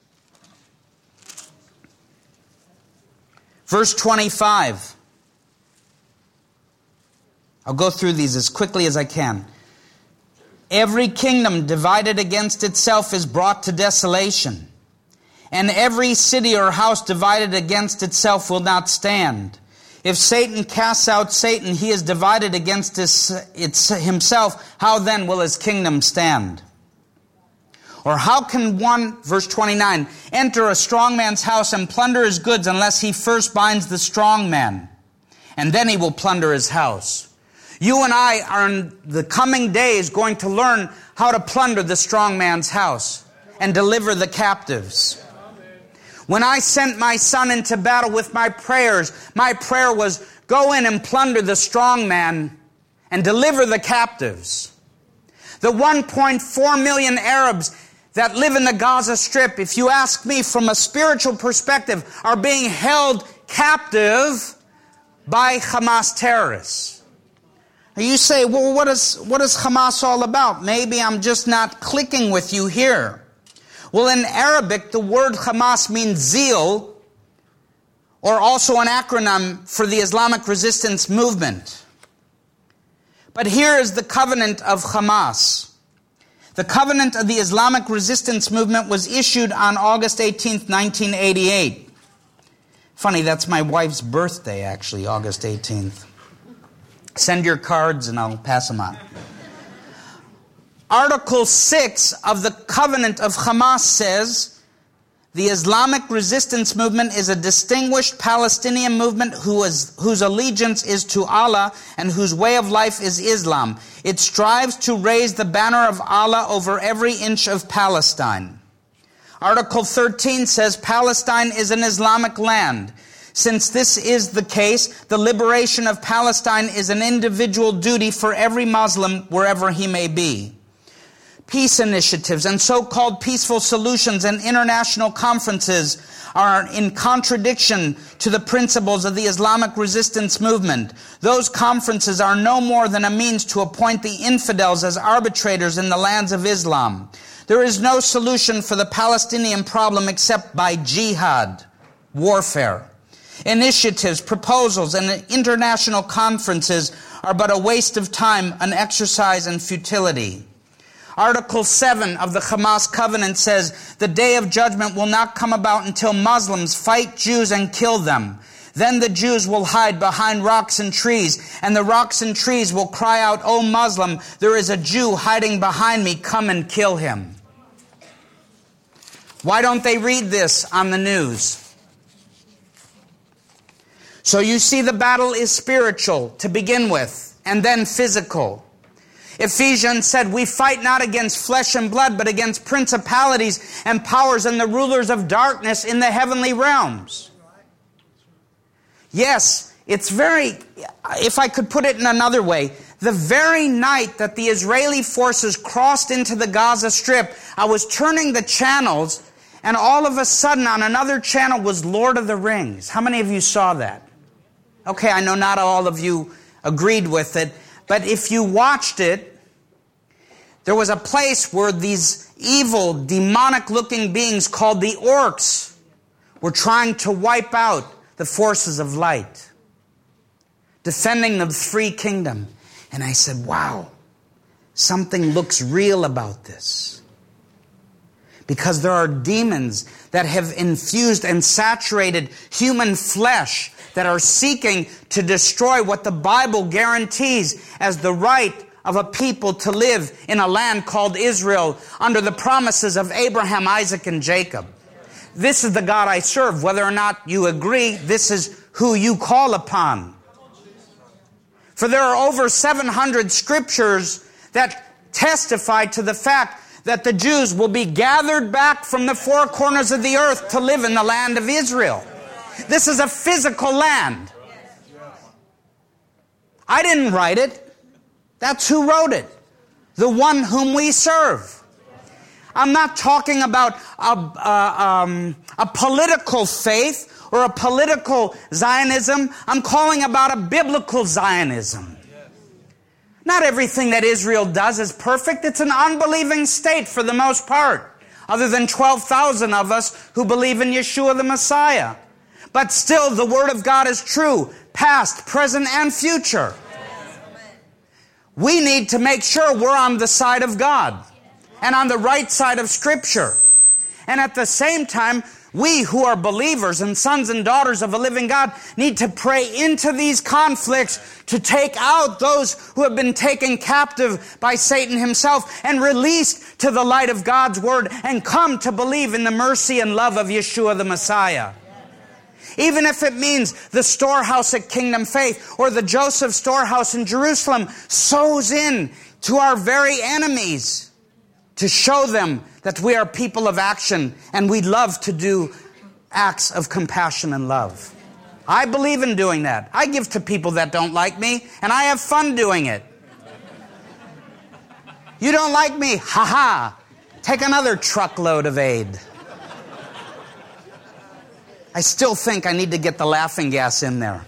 verse 25. I'll go through these as quickly as I can. Every kingdom divided against itself is brought to desolation, and every city or house divided against itself will not stand. If Satan casts out Satan, he is divided against himself. How then will his kingdom stand? Or how can one, verse 29, enter a strong man's house and plunder his goods unless he first binds the strong man? And then he will plunder his house. You and I are in the coming days going to learn how to plunder the strong man's house and deliver the captives. When I sent my son into battle with my prayers, my prayer was, go in and plunder the strong man and deliver the captives. The 1.4 million Arabs that live in the Gaza Strip, if you ask me from a spiritual perspective, are being held captive by Hamas terrorists. Now you say, well, what is Hamas all about? Maybe I'm just not clicking with you here. Well, in Arabic, the word Hamas means zeal, or also an acronym for the Islamic resistance movement. But here is the covenant of Hamas. The covenant of the Islamic resistance movement was issued on August 18th, 1988. Funny, that's my wife's birthday, actually, August 18th. Send your cards and I'll pass them on. Article 6 of the Covenant of Hamas says, the Islamic resistance movement is a distinguished Palestinian movement whose allegiance is to Allah and whose way of life is Islam. It strives to raise the banner of Allah over every inch of Palestine. Article 13 says Palestine is an Islamic land. Since this is the case, the liberation of Palestine is an individual duty for every Muslim wherever he may be. Peace initiatives and so-called peaceful solutions and international conferences are in contradiction to the principles of the Islamic resistance movement. Those conferences are no more than a means to appoint the infidels as arbitrators in the lands of Islam. There is no solution for the Palestinian problem except by jihad, warfare. Initiatives, proposals, and international conferences are but a waste of time, an exercise in futility. Article 7 of the Hamas covenant says, the day of judgment will not come about until Muslims fight Jews and kill them. Then the Jews will hide behind rocks and trees, and the rocks and trees will cry out, O Muslim, there is a Jew hiding behind me, come and kill him. Why don't they read this on the news? So you see, the battle is spiritual to begin with, and then physical. Ephesians said, we fight not against flesh and blood, but against principalities and powers and the rulers of darkness in the heavenly realms. Yes, it's very, if I could put it in another way, the very night that the Israeli forces crossed into the Gaza Strip, I was turning the channels, and all of a sudden on another channel was Lord of the Rings. How many of you saw that? Okay, I know not all of you agreed with it, but if you watched it, there was a place where these evil, demonic-looking beings called the Orcs were trying to wipe out the forces of light, defending the free kingdom. And I said, wow, something looks real about this. Because there are demons that have infused and saturated human flesh that are seeking to destroy what the Bible guarantees as the right of a people to live in a land called Israel under the promises of Abraham, Isaac, and Jacob. This is the God I serve. Whether or not you agree, this is who you call upon. For there are over 700 scriptures that testify to the fact that the Jews will be gathered back from the four corners of the earth to live in the land of Israel. This is a physical land. I didn't write it. That's who wrote it. The one whom we serve. I'm not talking about a political faith or a political Zionism. I'm calling about a biblical Zionism. Not everything that Israel does is perfect. It's an unbelieving state for the most part, other than 12,000 of us who believe in Yeshua the Messiah. But still, the Word of God is true, past, present, and future. We need to make sure we're on the side of God and on the right side of Scripture. And at the same time, we who are believers and sons and daughters of a living God need to pray into these conflicts to take out those who have been taken captive by Satan himself and released to the light of God's Word and come to believe in the mercy and love of Yeshua the Messiah. Even if it means the storehouse at Kingdom Faith or the Joseph storehouse in Jerusalem sows in to our very enemies to show them that we are people of action and we love to do acts of compassion and love. I believe in doing that. I give to people that don't like me, and I have fun doing it. You don't like me? Ha-ha! Take another truckload of aid. I still think I need to get the laughing gas in there.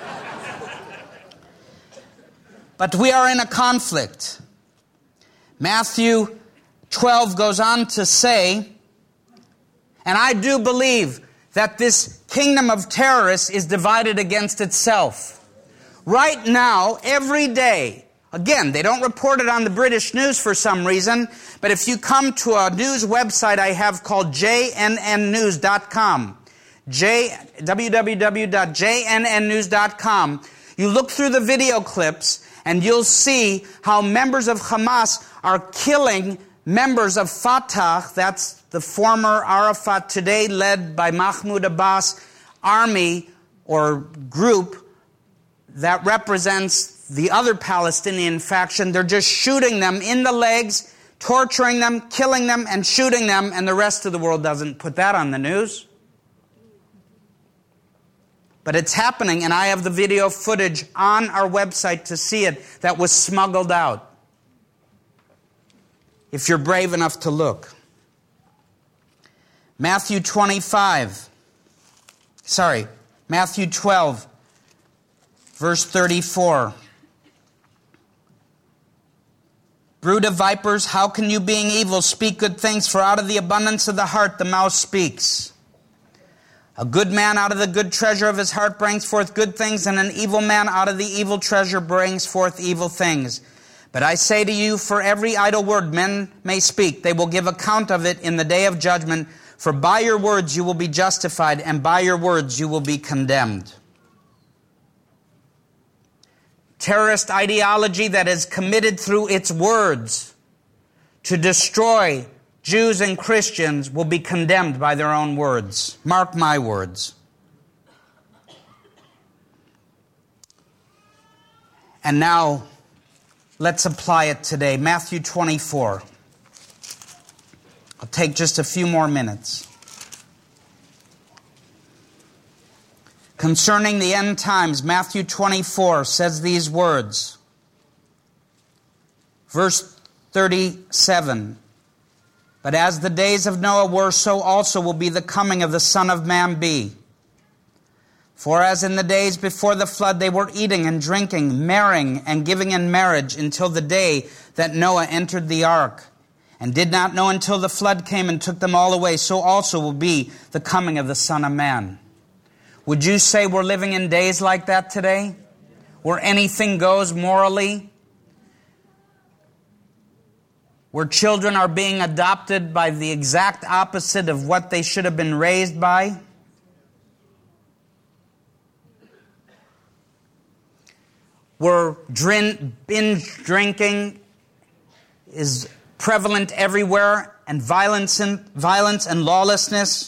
But we are in a conflict. Matthew 12 goes on to say, and I do believe that this kingdom of terrorists is divided against itself. Right now, every day, again, they don't report it on the British news for some reason, but if you come to a news website I have called jnnnews.com, www.jnnnews.com, you look through the video clips and you'll see how members of Hamas are killing members of Fatah, that's the former Arafat, today led by Mahmoud Abbas, army or group that represents the other Palestinian faction. They're just shooting them in the legs, torturing them, killing them, and shooting them, and the rest of the world doesn't put that on the news. But it's happening, and I have the video footage on our website to see it that was smuggled out. If you're brave enough to look. Matthew 12, verse 34. Brood of vipers, how can you, being evil, speak good things? For out of the abundance of the heart the mouth speaks. A good man out of the good treasure of his heart brings forth good things, and an evil man out of the evil treasure brings forth evil things. But I say to you, for every idle word men may speak, they will give account of it in the day of judgment. For by your words you will be justified, and by your words you will be condemned. Terrorist ideology that is committed through its words to destroy Jews and Christians will be condemned by their own words. Mark my words. And now, let's apply it today. Matthew 24. I'll take just a few more minutes. Concerning the end times, Matthew 24 says these words. Verse 37. But as the days of Noah were, so also will be the coming of the Son of Man be. For as in the days before the flood they were eating and drinking, marrying and giving in marriage until the day that Noah entered the ark, and did not know until the flood came and took them all away, so also will be the coming of the Son of Man. Would you say we're living in days like that today? Where anything goes morally? Where children are being adopted by the exact opposite of what they should have been raised by? Where binge drinking is prevalent everywhere, and violence and lawlessness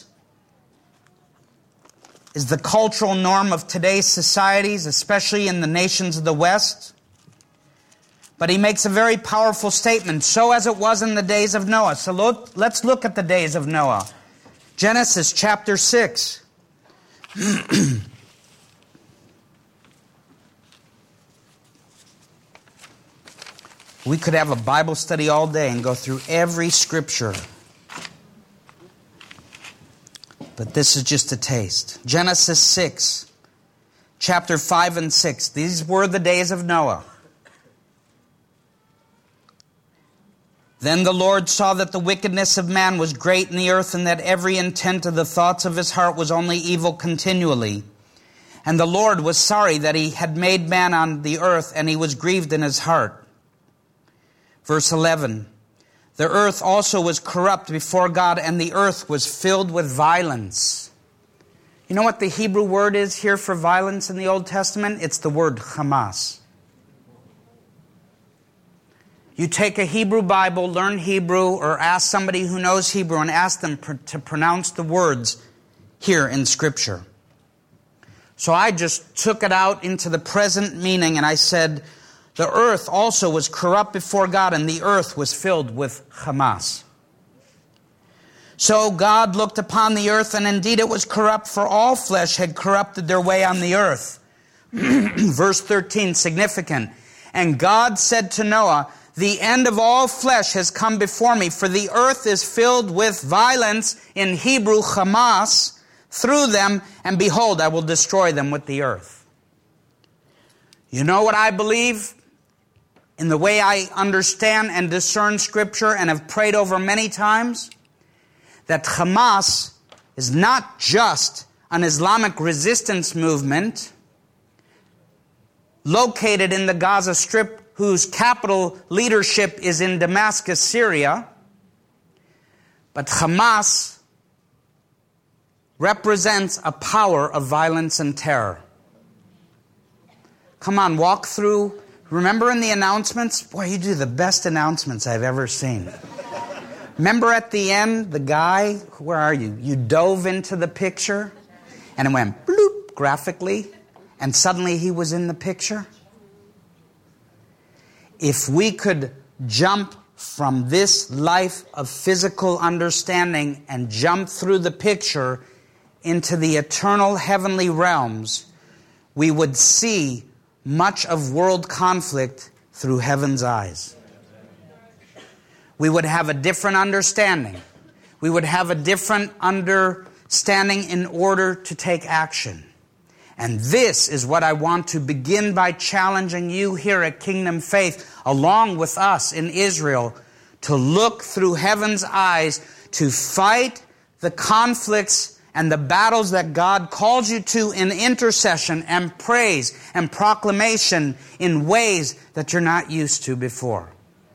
is the cultural norm of today's societies, especially in the nations of the West. But he makes a very powerful statement, so as it was in the days of Noah. So let's look at the days of Noah. Genesis chapter 6. We could have a Bible study all day and go through every scripture. But this is just a taste. Genesis 6, chapter 5 and 6. These were the days of Noah. Then the Lord saw that the wickedness of man was great in the earth, and that every intent of the thoughts of his heart was only evil continually. And the Lord was sorry that he had made man on the earth, and he was grieved in his heart. Verse 11, the earth also was corrupt before God, and the earth was filled with violence. You know what the Hebrew word is here for violence in the Old Testament? It's the word Hamas. You take a Hebrew Bible, learn Hebrew, or ask somebody who knows Hebrew and ask them to pronounce the words here in Scripture. So I just took it out into the present meaning, and I said, the earth also was corrupt before God, and the earth was filled with Hamas. So God looked upon the earth, and indeed it was corrupt, for all flesh had corrupted their way on the earth. Verse 13, significant. And God said to Noah, the end of all flesh has come before me, for the earth is filled with violence, in Hebrew Hamas, through them, and behold, I will destroy them with the earth. You know what I believe? In the way I understand and discern Scripture and have prayed over many times, that Hamas is not just an Islamic resistance movement located in the Gaza Strip, whose capital leadership is in Damascus, Syria, but Hamas represents a power of violence and terror. Come on, walk through. Remember in the announcements? Boy, you do the best announcements I've ever seen. Remember at the end, the guy, where are you? You dove into the picture, and it went bloop graphically, and suddenly he was in the picture. If we could jump from this life of physical understanding and jump through the picture into the eternal heavenly realms, we would see much of world conflict through heaven's eyes. We would have a different understanding. We would have a different understanding in order to take action. And this is what I want to begin by challenging you here at Kingdom Faith, along with us in Israel, to look through heaven's eyes to fight the conflicts and the battles that God calls you to in intercession and praise and proclamation in ways that you're not used to before.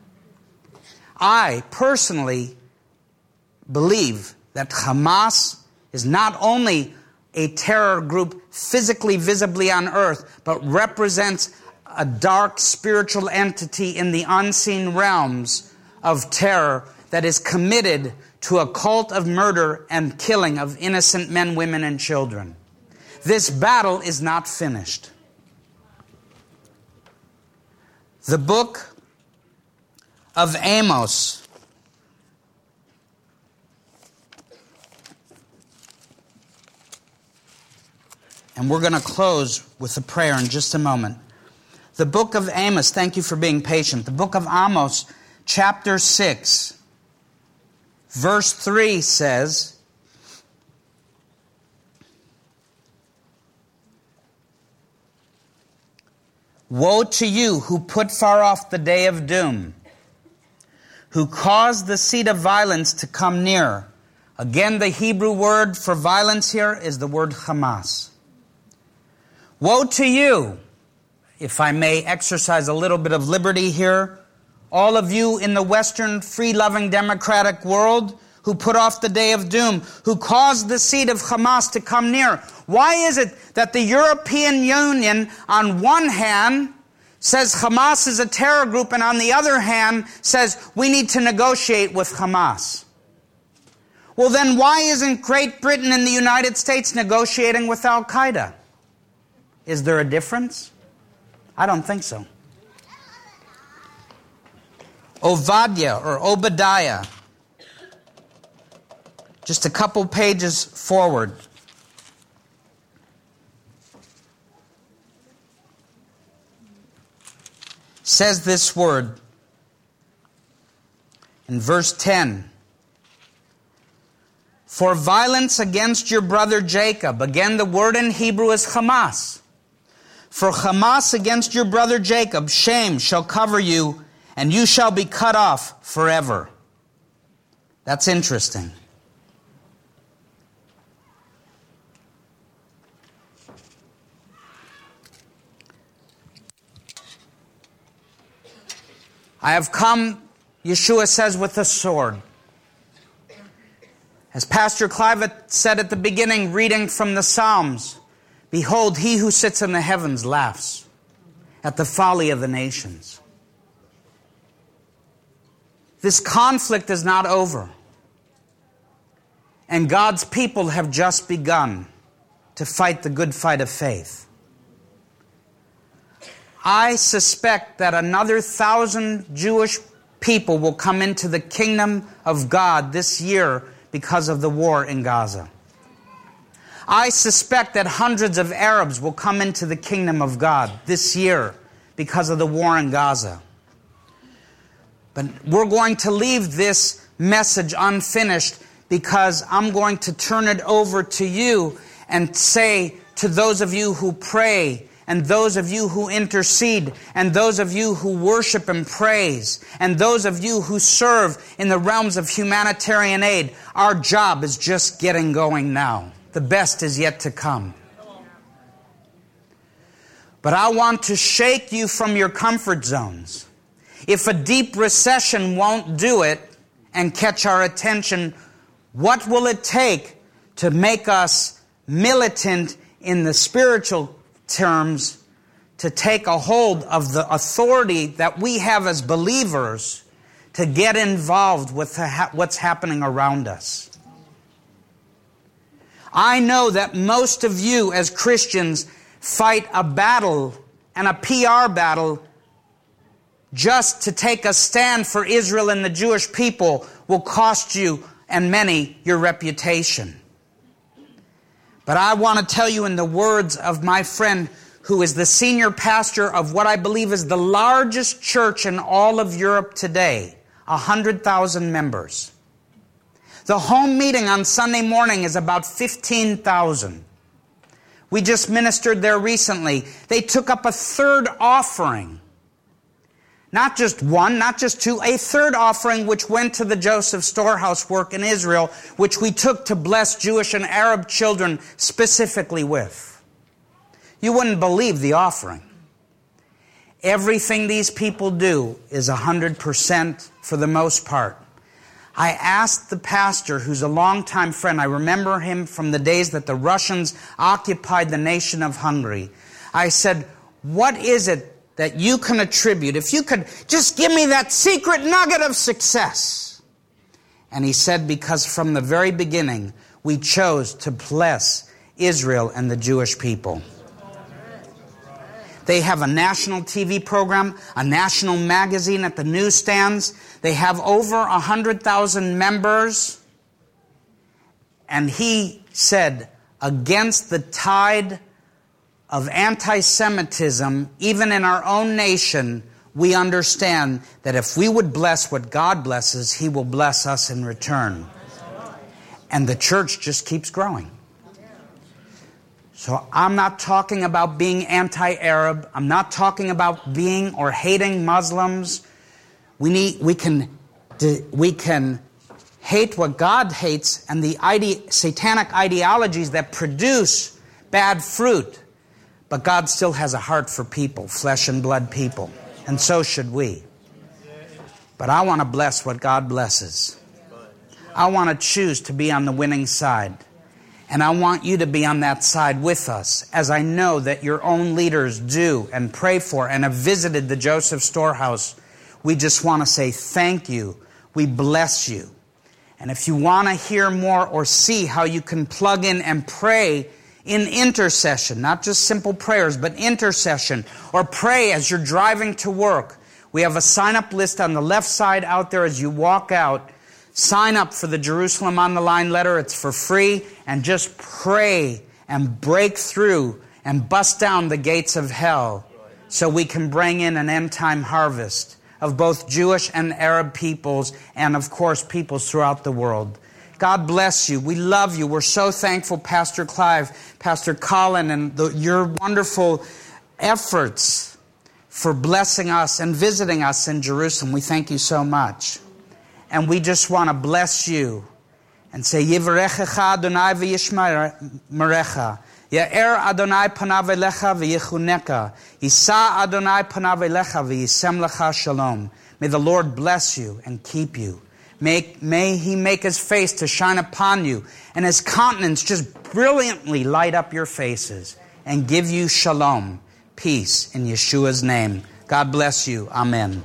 I personally believe that Hamas is not only a terror group physically, visibly on earth, but represents a dark spiritual entity in the unseen realms of terror that is committed to a cult of murder and killing of innocent men, women, and children. This battle is not finished. The book of Amos and we're going to close with a prayer in just a moment. The book of Amos, thank you for being patient. The book of Amos, chapter 6, verse 3 says, "Woe to you who put far off the day of doom, who cause the seed of violence to come near." Again, the Hebrew word for violence here is the word Hamas. Woe to you, if I may exercise a little bit of liberty here, all of you in the Western free-loving democratic world who put off the day of doom, who caused the seed of Hamas to come near. Why is it that the European Union, on one hand, says Hamas is a terror group, and on the other hand, says we need to negotiate with Hamas? Well, then why isn't Great Britain and the United States negotiating with Al-Qaeda? Is there a difference? I don't think so. Obadiah, just a couple pages forward. Says this word in verse 10. "For violence against your brother Jacob." Again, the word in Hebrew is Hamas. "For Hamas against your brother Jacob, shame shall cover you, and you shall be cut off forever." That's interesting. "I have come," Yeshua says, "with a sword." As Pastor Clive said at the beginning, reading from the Psalms, "Behold, he who sits in the heavens laughs at the folly of the nations." This conflict is not over. And God's people have just begun to fight the good fight of faith. I suspect that another 1,000 Jewish people will come into the kingdom of God this year because of the war in Gaza. I suspect that hundreds of Arabs will come into the kingdom of God this year because of the war in Gaza. But we're going to leave this message unfinished because I'm going to turn it over to you and say to those of you who pray, and those of you who intercede, and those of you who worship and praise, and those of you who serve in the realms of humanitarian aid, our job is just getting going now. The best is yet to come. But I want to shake you from your comfort zones. If a deep recession won't do it and catch our attention, what will it take to make us militant in the spiritual terms, to take a hold of the authority that we have as believers to get involved with what's happening around us? I know that most of you as Christians fight a battle and a PR battle just to take a stand for Israel and the Jewish people will cost you and many your reputation. But I want to tell you in the words of my friend who is the senior pastor of what I believe is the largest church in all of Europe today, 100,000 members. The home meeting on Sunday morning is about 15,000. We just ministered there recently. They took up a third offering. Not just one, not just two, a third offering which went to the Joseph Storehouse work in Israel, which we took to bless Jewish and Arab children specifically with. You wouldn't believe the offering. Everything these people do is 100% for the most part. I asked the pastor, who's a longtime friend, I remember him from the days that the Russians occupied the nation of Hungary. I said, what is it that you can attribute, if you could just give me that secret nugget of success? And he said, because from the very beginning, we chose to bless Israel and the Jewish people. They have a national TV program, a national magazine at the newsstands. They have over 100,000 members. And he said, against the tide of anti-Semitism, even in our own nation, we understand that if we would bless what God blesses, He will bless us in return. And the church just keeps growing. So I'm not talking about being anti-Arab. I'm not talking about being or hating Muslims. We can hate what God hates and the satanic ideologies that produce bad fruit. But God still has a heart for people, flesh and blood people. And so should we. But I want to bless what God blesses. I want to choose to be on the winning side. And I want you to be on that side with us, as I know that your own leaders do and pray for and have visited the Joseph Storehouse. We just want to say thank you. We bless you. And if you want to hear more or see how you can plug in and pray in intercession, not just simple prayers, but intercession, or pray as you're driving to work, we have a sign-up list on the left side out there as you walk out. Sign up for the Jerusalem on the Line letter. It's for free. And just pray and break through and bust down the gates of hell so we can bring in an end-time harvest of both Jewish and Arab peoples and, of course, peoples throughout the world. God bless you. We love you. We're so thankful, Pastor Clive, Pastor Colin, and your wonderful efforts for blessing us and visiting us in Jerusalem. We thank you so much. And we just want to bless you and say, Yivarechecha Adonai v'yishmerecha. Ya'er Adonai panav elecha v'yichuneka. Yisa Adonai panav elecha v'yisem lecha shalom. May the Lord bless you and keep you. May He make His face to shine upon you and His countenance just brilliantly light up your faces and give you shalom, peace in Yeshua's name. God bless you. Amen.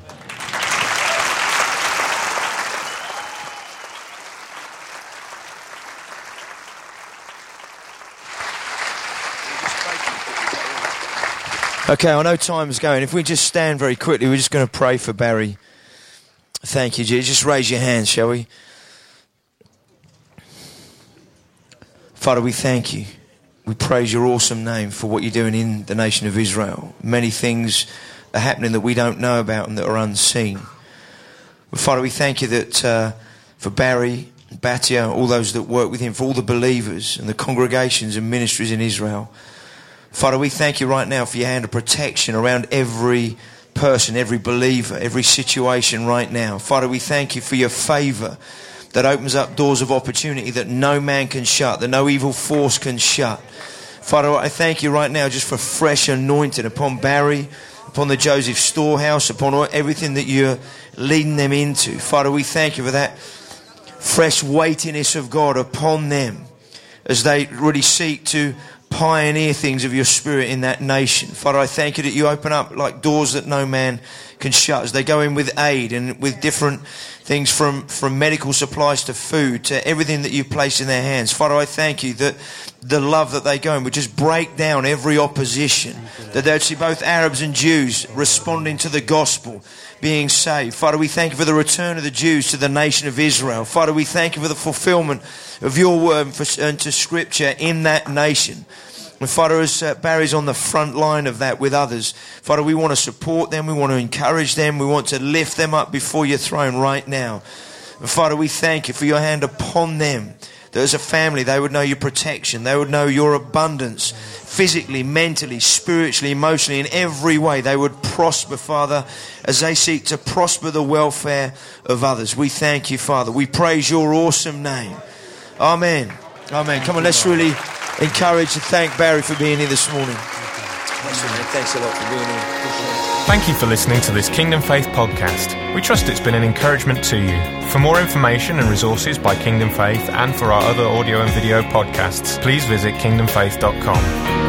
Okay, I know time's going. If we just stand very quickly, we're just going to pray for Barry. Thank you, Jesus. Just raise your hands, shall we? Father, we thank you. We praise your awesome name for what you're doing in the nation of Israel. Many things are happening that we don't know about and that are unseen. But Father, we thank you that for Barry, Batia, all those that work with him, for all the believers and the congregations and ministries in Israel. Father, we thank you right now for your hand of protection around every person, every believer, every situation right now. Father, we thank you for your favor that opens up doors of opportunity that no man can shut, that no evil force can shut. Father, I thank you right now just for fresh anointing upon Barry, upon the Joseph Storehouse, upon everything that you're leading them into. Father, we thank you for that fresh weightiness of God upon them as they really seek to pioneer things of your spirit in that nation. Father, I thank you that you open up like doors that no man can shut as they go in with aid and with different things from medical supplies to food to everything that you place in their hands. Father, I thank you that the love that they go in would just break down every opposition, that they'd see both Arabs and Jews responding to the gospel, being saved. Father, we thank you for the return of the Jews to the nation of Israel. Father, we thank you for the fulfillment of your word and to scripture in that nation. And Father, as Barry's on the front line of that with others, Father, we want to support them, we want to encourage them, we want to lift them up before your throne right now. And Father, we thank you for your hand upon them, that as a family they would know your protection, they would know your abundance, physically, mentally, spiritually, emotionally, in every way. They would prosper, Father, as they seek to prosper the welfare of others. We thank you, Father. We praise your awesome name. Amen. Amen. Come on, let's really encourage and thank Barry for being here this morning. Thanks a lot for being here. Thank you for listening to this Kingdom Faith podcast. We trust it's been an encouragement to you. For more information and resources by Kingdom Faith and for our other audio and video podcasts, please visit kingdomfaith.com.